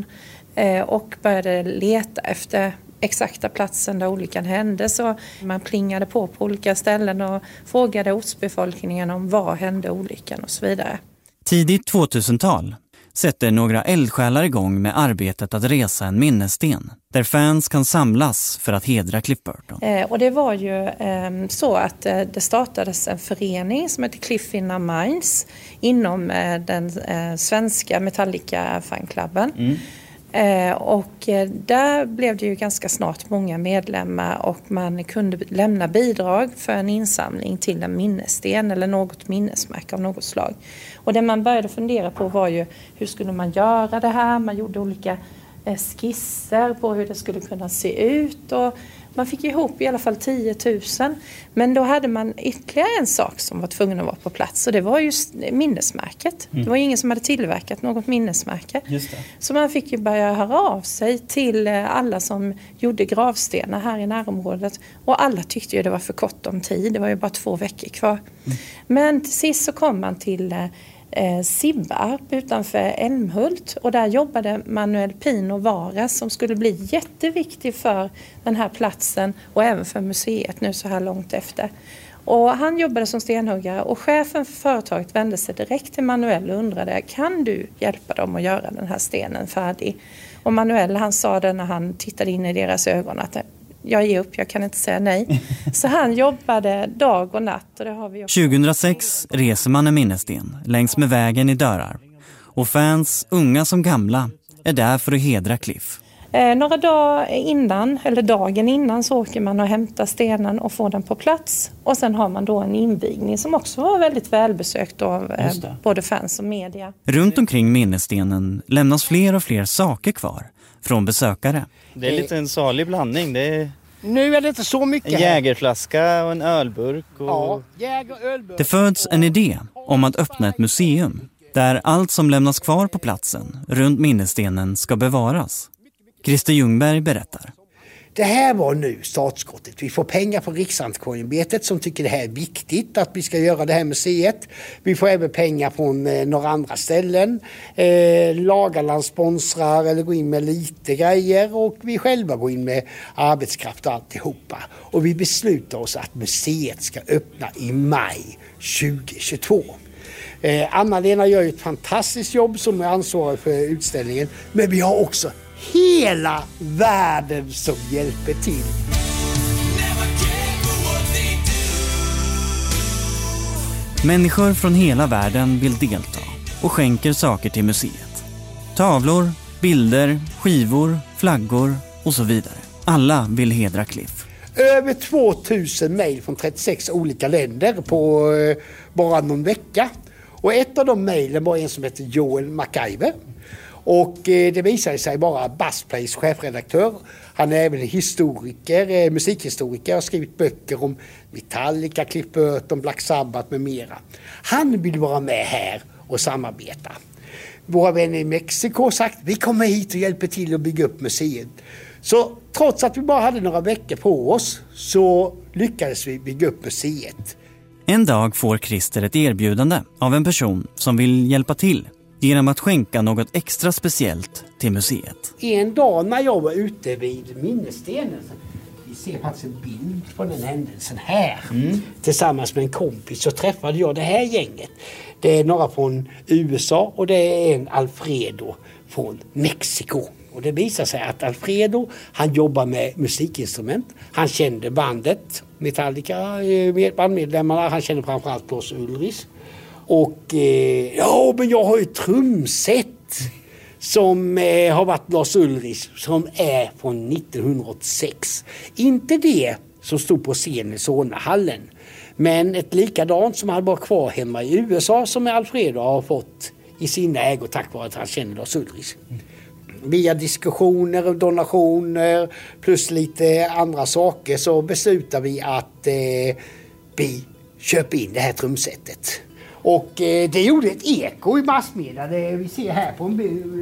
och började leta efter exakta platsen där olyckan hände, så man plingade på på olika ställen och frågade ortsbefolkningen om var hände olyckan och så vidare. Tidigt tvåtusental sätter några eldsjälar igång med arbetet att resa en minnessten där fans kan samlas för att hedra Cliff Burton. Eh, och det var ju eh, så att eh, det startades en förening som heter Cliff in Our Minds inom eh, den eh, svenska Metallica-fanklubben. Mm. Eh, och eh, där blev det ju ganska snart många medlemmar, och man kunde lämna bidrag för en insamling till en minnessten eller något minnesmärke av något slag. Och det man började fundera på var ju hur skulle man göra det här. Man gjorde olika eh, skisser på hur det skulle kunna se ut, och man fick ihop i alla fall tio tusen. Men då hade man ytterligare en sak som var tvungen att vara på plats, och det var just minnesmärket. Mm. Det var ju ingen som hade tillverkat något minnesmärke. Just det. Så man fick ju börja höra av sig till alla som gjorde gravstenar här i närområdet. Och alla tyckte ju det var för kort om tid. Det var ju bara två veckor kvar. Mm. Men till sist så kom man till Eh, Sibbarp utanför Älmhult, och där jobbade Manuel Pino Vares som skulle bli jätteviktig för den här platsen och även för museet nu så här långt efter. Och han jobbade som stenhuggare, och chefen för företaget vände sig direkt till Manuel och undrade: kan du hjälpa dem att göra den här stenen färdig? Och Manuel, han sa det när han tittade in i deras ögon att jag ger upp, jag kan inte säga nej. Så han jobbade dag och natt. Och det har vi också. tjugohundrasex reser man en minnessten längs med vägen i Dörrarp. Och fans, unga som gamla, är där för att hedra Cliff. Eh, några dagar innan, eller dagen innan, så åker man och hämtar stenen och får den på plats. Och sen har man då en invigning som också var väldigt välbesökt av eh, både fans och media. Runt omkring minnesstenen lämnas fler och fler saker kvar från besökare. Det är lite en salig blandning. Det är nu är det inte så mycket. En jägerflaska och en ölburk. Och... Ja, jäger, ölburk. Det föds en idé om att öppna ett museum där allt som lämnas kvar på platsen runt minnesstenen ska bevaras. Christer Ljungberg berättar. Det här var nu startskottet. Vi får pengar från Riksantikvarieämbetet som tycker det här är viktigt att vi ska göra det här museet. Vi får även pengar från eh, några andra ställen. Eh, Lagerland sponsrar eller går in med lite grejer, och vi själva går in med arbetskraft och alltihopa. Och vi beslutar oss att museet ska öppna i maj tjugohundratjugotvå. Eh, Anna-Lena gör ju ett fantastiskt jobb som är ansvarig för utställningen, men vi har också hela världen som hjälper till. Människor från hela världen vill delta och skänker saker till museet. Tavlor, bilder, skivor, flaggor och så vidare. Alla vill hedra Cliff. Över tvåtusen mejl från trettiosex olika länder på eh, bara någon vecka. Och ett av de mejlen var en som heter Joel McIver. Och eh, det visade sig vara Buzzplays chefredaktör. Han är även historiker, eh, musikhistoriker och har skrivit böcker om Metallica, Cliff Burton, Black Sabbath med mera. Han vill vara med här och samarbeta. Våra vänner i Mexiko har sagt vi kommer hit och hjälper till att bygga upp museet. Så trots att vi bara hade några veckor på oss så lyckades vi bygga upp museet. En dag får Christer ett erbjudande av en person som vill hjälpa till genom att skänka något extra speciellt till museet. En dag när jag var ute vid minnesstenen, vi ser faktiskt en bild på den händelsen här, mm. tillsammans med en kompis så träffade jag det här gänget. Det är några från U S A och det är en Alfredo från Mexiko. Och det visar sig att Alfredo, han jobbar med musikinstrument. Han kände bandet, Metallica, bandmedlemmarna. Han kände framförallt Lars Ulrich. Och eh, ja, men jag har ju trumset som eh, har varit Lars Ulrich som är från nittonhundraåttiosex. Inte det som stod på scenen i Solnahallen. Men ett likadant som han var kvar hemma i U S A som Alfredo har fått i sina ägor tack vare att han känner Lars Ulrich. Via diskussioner och donationer plus lite andra saker så beslutar vi att eh, vi köper in det här trumsetet. Och eh, det gjorde ett eko i massmedia. Det vi ser här på en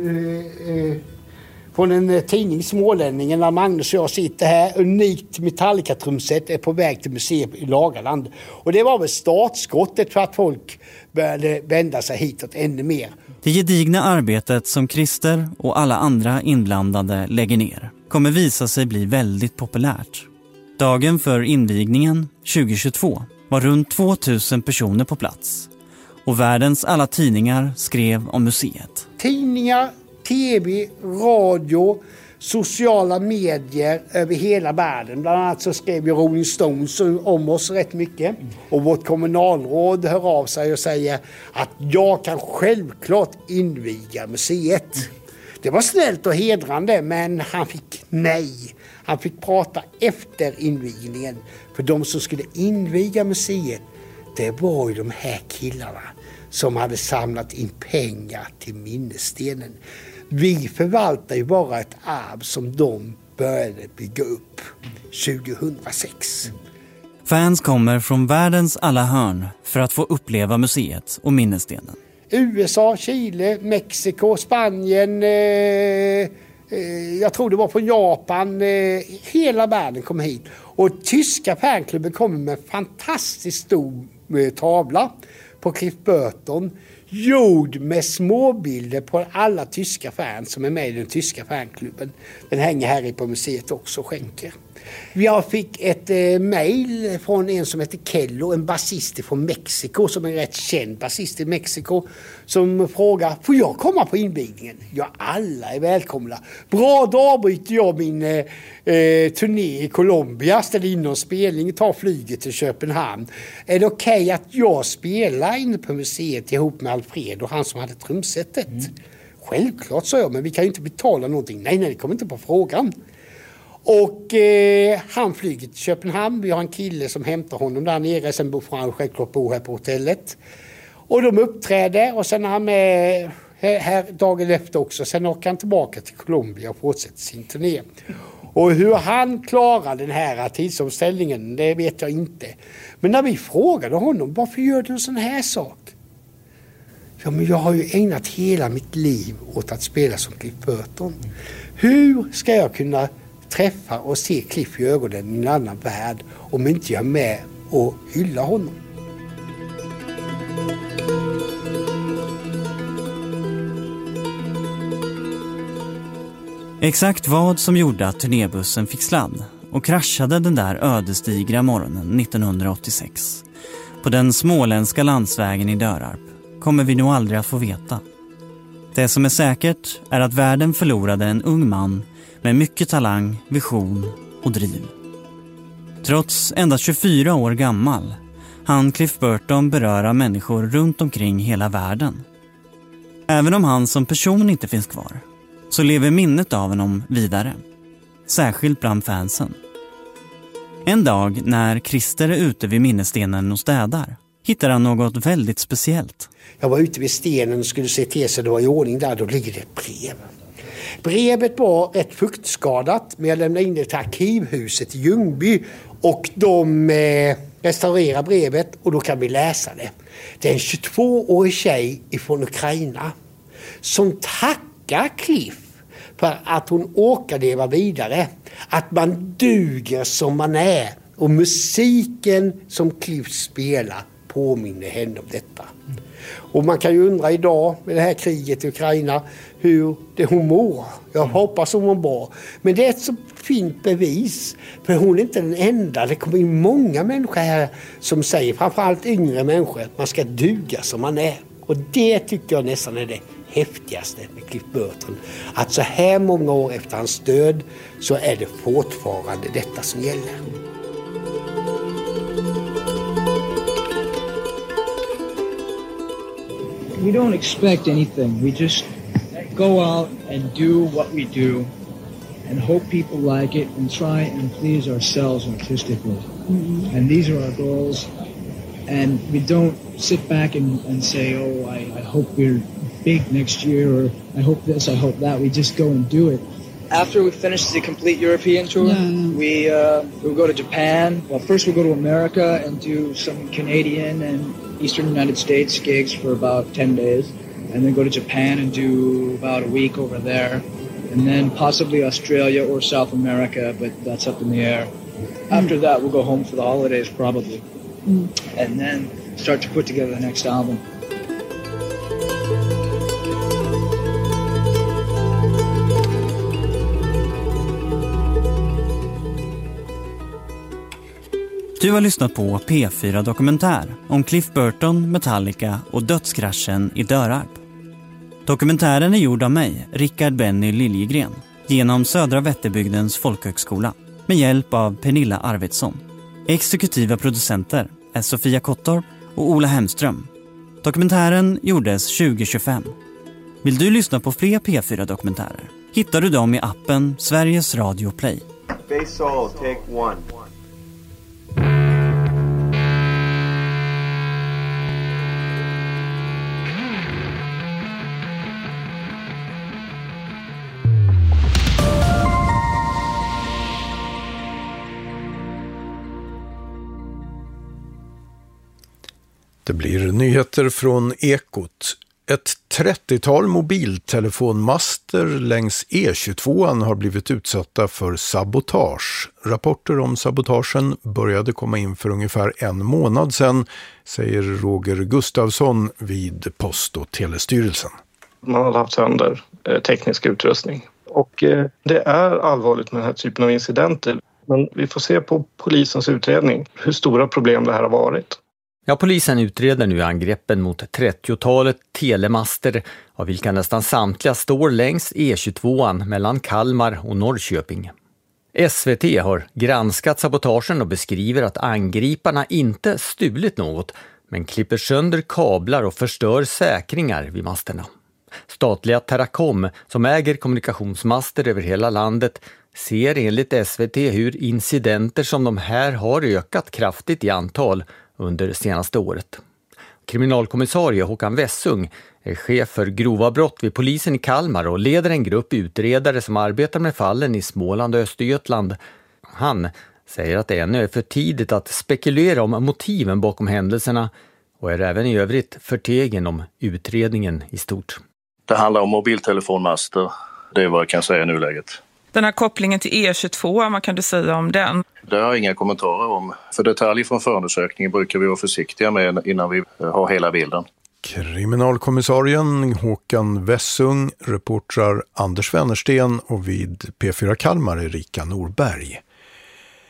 eh, eh, från en tidning Smålänningen när Magnus och jag sitter här. Unikt Metallica-trumset är på väg till museet i Lagerland. Och det var väl startskottet för att folk började vända sig hitåt ännu mer. Det gedigna arbetet som Christer och alla andra inblandade lägger ner kommer visa sig bli väldigt populärt. Dagen för invigningen tjugohundratjugotvå var runt tvåtusen personer på plats. Och världens alla tidningar skrev om museet. Tidningar, tv, radio, sociala medier över hela världen. Bland annat så skrev ju Rolling Stones om oss rätt mycket. Och vårt kommunalråd hör av sig och säger att jag kan självklart inviga museet. Det var snällt och hedrande men han fick nej. Han fick prata efter invigningen. För de som skulle inviga museet, det var ju de här killarna som hade samlat in pengar till minnesstenen. Vi förvaltar ju bara ett arv som de började bygga upp tjugohundrasex. Fans kommer från världens alla hörn för att få uppleva museet och minnesstenen. U S A, Chile, Mexiko, Spanien, eh, eh, jag tror det var från Japan. Eh, hela världen kom hit. Och tyska fanklubben kommer med en fantastiskt stor eh, tavla på Cliff Burton. Gjord med småbilder på alla tyska fans som är med i den tyska fanklubben. Den hänger här i på museet också och skänker. Jag fick ett eh, mejl från en som heter Kello, en basist från Mexiko som är en rätt känd basist i Mexiko som frågar, får jag komma på invigningen? Ja, alla är välkomna. Bra, då avbryter jag min eh, eh, turné i Colombia, ställer in någon spelning, tar flyget till Köpenhamn. Är det okej okay att jag spelar inne på museet ihop med Alfredo, han som hade trumsetet? Mm. Självklart, sa jag, men vi kan ju inte betala någonting. Nej, nej, det kommer inte på frågan. Och eh, han flyger till Köpenhamn. Vi har en kille som hämtar honom där nere. Sen får han självklart bo här på hotellet. Och de uppträder och sen är han med här dagen efter också. Sen åker han tillbaka till Colombia och fortsätter sin turné. Och hur han klarar den här tidsomställningen, det vet jag inte. Men när vi frågade honom, varför gör du en sån här sak? Ja, men jag har ju ägnat hela mitt liv åt att spela som Cliff Burton. Hur ska jag kunna träffa och se Cliff i ögonen i en annan värld om inte jag är med och hylla honom? Exakt vad som gjorde att turnébussen fick sladd och kraschade den där ödesdigra morgonen nittonhundraåttiosex på den småländska landsvägen i Dörarp kommer vi nog aldrig att få veta. Det som är säkert är att världen förlorade en ung man med mycket talang, vision och driv. Trots endast tjugofyra år gammal hann Cliff Burton beröra människor runt omkring hela världen. Även om han som person inte finns kvar så lever minnet av honom vidare. Särskilt bland fansen. En dag när Christer är ute vid minnesstenen och städar hittar han något väldigt speciellt. Jag var ute vid stenen och skulle se till så det var i ordning där. Då ligger det ett brev. Brevet var rätt fuktskadat, men jag lämnade in det till arkivhuset i Ljungby och de eh, restaurerar brevet och då kan vi läsa det. Det är en tjugotvåårig tjej ifrån Ukraina som tackar Cliff för att hon orkar leva vidare. Att man duger som man är och musiken som Cliff spelar påminner henne om detta. Och man kan ju undra idag med det här kriget i Ukraina hur det hon mår. Jag hoppas hon mår bra. Men det är ett så fint bevis. För hon är inte den enda. Det kommer in många människor här som säger, framförallt yngre människor, att man ska duga som man är. Och det tycker jag nästan är det häftigaste med Cliff Burton. Att så här många år efter hans död så är det fortfarande detta som gäller. We don't expect anything. We just go out and do what we do and hope people like it and try and please ourselves artistically. Mm-hmm. And these are our goals. And we don't sit back and, and say, oh, I, I hope we're big next year, or I hope this, I hope that. We just go and do it. After we finish the complete European tour, no, no. we uh, we'll go to Japan. Well, first we'll go to America and do some Canadian and Eastern United States gigs for about ten days, and then go to Japan and do about a week over there, and then possibly Australia or South America, but that's up in the air. Mm. After that, we'll go home for the holidays probably, mm. and then start to put together the next album. Du har lyssnat på P fyra Dokumentär om Cliff Burton, Metallica och dödskraschen i Dörrarp. Dokumentären är gjord av mig, Rickard Benny Liljegren, genom Södra Vätterbygdens folkhögskola med hjälp av Pernilla Arvidsson. Exekutiva producenter är Sofia Kottorp och Ola Hemström. Dokumentären gjordes tjugo tjugofem. Vill du lyssna på fler P fyra Dokumentärer hittar du dem i appen Sveriges Radio Play. Face all, take one. Det blir nyheter från Ekot. Ett trettiotal mobiltelefonmaster längs E tjugotvå har blivit utsatta för sabotage. Rapporter om sabotagen började komma in för ungefär en månad sedan, säger Roger Gustafsson vid Post- och telestyrelsen. Man har haft sönder eh, teknisk utrustning. Och eh, det är allvarligt med den här typen av incidenter. Men vi får se på polisens utredning hur stora problem det här har varit. Ja, polisen utreder nu angreppen mot trettiotalet telemaster, av vilka nästan samtliga står längs E tjugotvå mellan Kalmar och Norrköping. S V T har granskat sabotagen och beskriver att angriparna inte stulit något, men klipper sönder kablar och förstör säkringar vid masterna. Statliga Terracom, som äger kommunikationsmaster över hela landet, ser enligt S V T hur incidenter som de här har ökat kraftigt i antal under senaste året. Kriminalkommissarie Håkan Wessung är chef för grova brott vid polisen i Kalmar och leder en grupp utredare som arbetar med fallen i Småland och Östergötland. Han säger att det ännu är för tidigt att spekulera om motiven bakom händelserna och är även i övrigt förtegen om utredningen i stort. Det handlar om mobiltelefonmaster, det är vad jag kan säga i nuläget. Den här kopplingen till E tjugotvå, vad kan du säga om den? Det har jag inga kommentarer om. För detaljer från förundersökningen brukar vi vara försiktiga med innan vi har hela bilden. Kriminalkommissarien Håkan Wessung, reportrar Anders Wennersten och vid P fyra Kalmar Erika Norberg.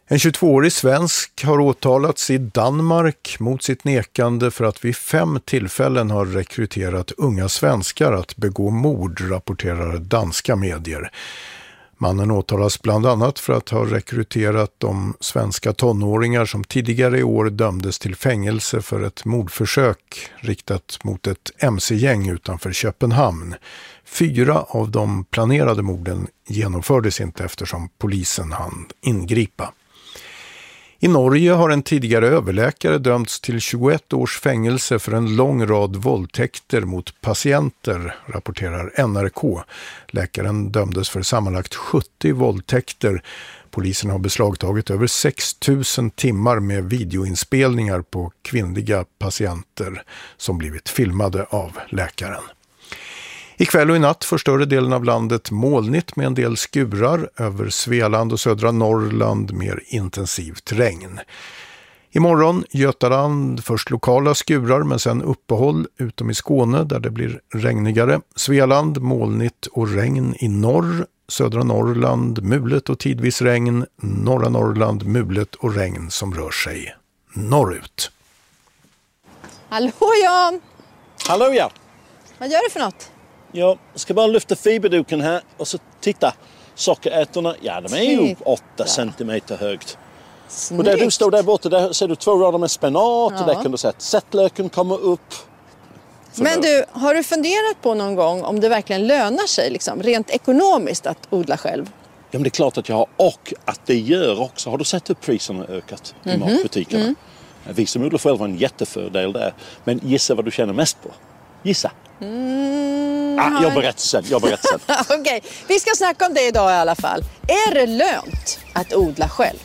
En tjugotvåårig svensk har åtalats i Danmark mot sitt nekande för att vid fem tillfällen har rekryterat unga svenskar att begå mord, rapporterar danska medier. Mannen åtalas bland annat för att ha rekryterat de svenska tonåringar som tidigare i år dömdes till fängelse för ett mordförsök riktat mot ett M C-gäng utanför Köpenhamn. Fyra av de planerade morden genomfördes inte eftersom polisen hann ingripa. I Norge har en tidigare överläkare dömts till tjugoett års fängelse för en lång rad våldtäkter mot patienter, rapporterar N R K. Läkaren dömdes för sammanlagt sjuttio våldtäkter. Polisen har beslagtagit över sex tusen timmar med videoinspelningar på kvinnliga patienter som blivit filmade av läkaren. Ikväll och i natt får större delen av landet molnigt med en del skurar, över Svealand och södra Norrland mer intensivt regn. Imorgon Götaland först lokala skurar men sen uppehåll utom i Skåne där det blir regnigare. Svealand molnigt och regn i norr, södra Norrland mulet och tidvis regn, norra Norrland mulet och regn som rör sig norrut. Hallå Jan! Hallå ja! Vad gör du för något? Jag ska bara lyfta fiberduken här och så titta. Sockerätorna, ja de är ju åtta centimeter högt. Snyggt. Och där du står där borta, där ser du två rader med spenat ja. Och där kan du se att sättlöken kommer upp. Så men du, har du funderat på någon gång om det verkligen lönar sig liksom, rent ekonomiskt att odla själv? Ja men det är klart att jag har, och att det gör också. Har du sett hur priserna har ökat i mm-hmm. matbutikerna? Mm. Vi som odlar själva har en jättefördel där. Men gissa vad du känner mest på? Gissa. Mm, ah, jag berättar sen, jag berättar sen. Okej, okay. Vi ska snacka om det idag i alla fall. Är det lönt att odla själv?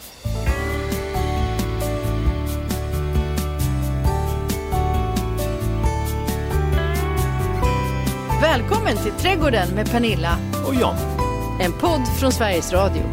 Välkommen till Trädgården med Pernilla och Jan. En podd från Sveriges Radio.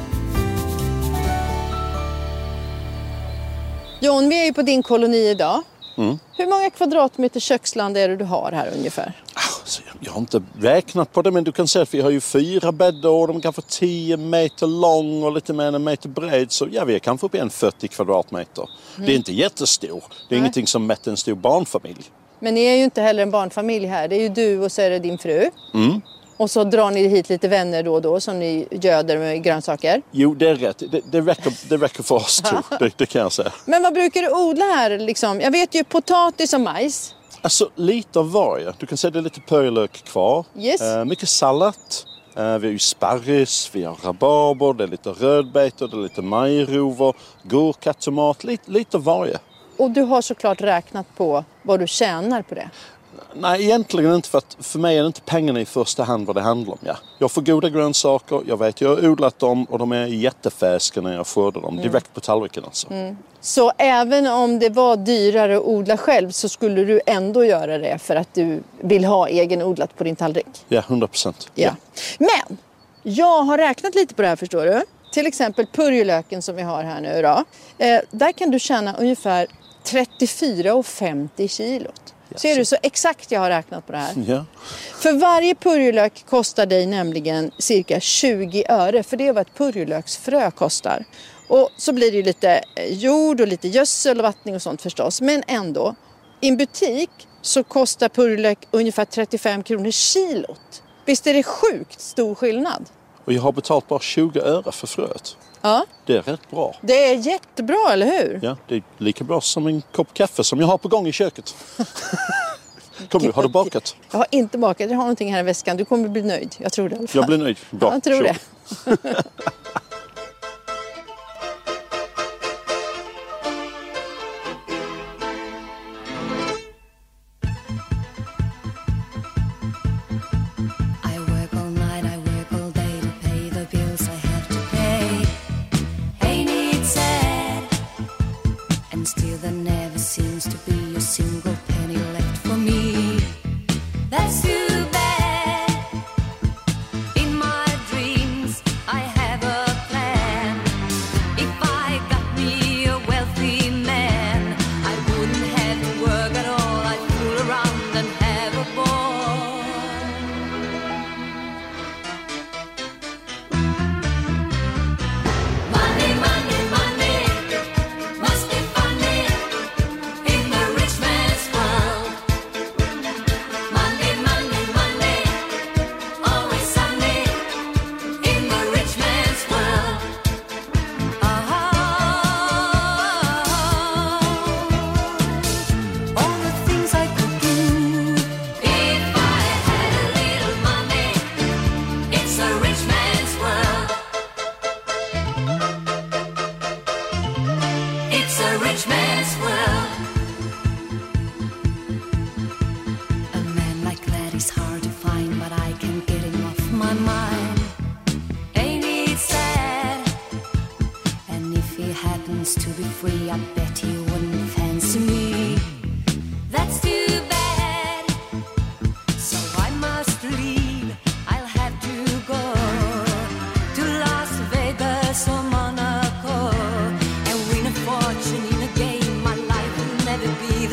Jon, vi är ju på din koloni idag. Mm. Hur många kvadratmeter köksland är det du har här ungefär? Alltså, jag har inte räknat på det, men du kan se att vi har ju fyra bäddar och de kan få tio meter lång och lite mer än en meter bred. Så ja, vi är kanske uppe i en fyrtio kvadratmeter. Mm. Det är inte jättestor. Det är Nej. Ingenting som mäter en stor barnfamilj. Men ni är ju inte heller en barnfamilj här. Det är ju du och så är det din fru. Mm. Och så drar ni hit lite vänner då och då som ni göder med grönsaker. Jo, det är rätt. Det, det, räcker, det räcker för oss två, det, det kan jag säga. Men vad brukar du odla här liksom? Jag vet ju potatis och majs. Alltså lite av varje. Du kan säga det är lite purjolök kvar. Yes. Uh, mycket sallad. Uh, vi har ju sparris, vi har rabarber, det är lite rödbetor, det är lite majrover, gurka, tomat, lite, lite av varje. Och du har såklart räknat på vad du tjänar på det? Nej, egentligen inte, för att för mig är det inte pengarna i första hand vad det handlar om. Ja. Jag får goda grönsaker, jag vet jag har odlat dem och de är jättefärska när jag skördar dem, mm. direkt på tallriken alltså. Mm. Så även om det var dyrare att odla själv så skulle du ändå göra det för att du vill ha egenodlat på din tallrik? Ja, hundra procent. Ja. Men jag har räknat lite på det här, förstår du. Till exempel purjolöken som vi har här nu då. Eh, där kan du tjäna ungefär trettiofyra femtio kilot. Ser du så exakt jag har räknat på det här? Ja. För varje purjolök kostar dig nämligen cirka tjugo öre. För det är vad ett purjolöksfrö kostar. Och så blir det ju lite jord och lite gödsel och vattning och sånt förstås. Men ändå, i en butik så kostar purjolök ungefär trettiofem kronor kilot. Visst är det sjukt stor skillnad? Och jag har betalt bara tjugo öre för fröet. Ja. Det är rätt bra. Det är jättebra, eller hur? Ja, det är lika bra som en kopp kaffe som jag har på gång i köket. Kom nu, har du bakat? Jag har inte bakat, jag har någonting här i väskan. Du kommer bli nöjd, jag tror det i alla fall. Jag blir nöjd, bra. Jag tror Kör. det. Money, money, money.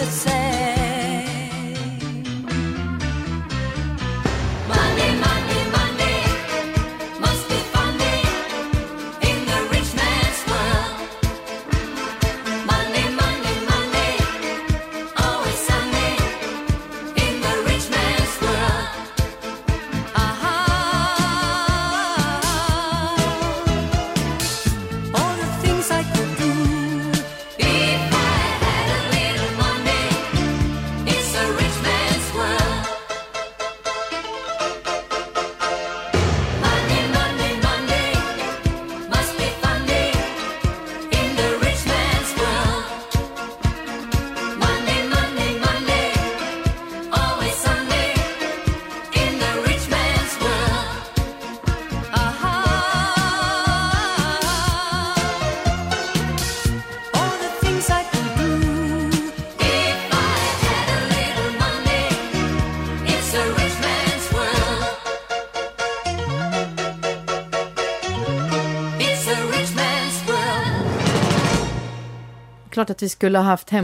Klart att vi skulle ha haft hem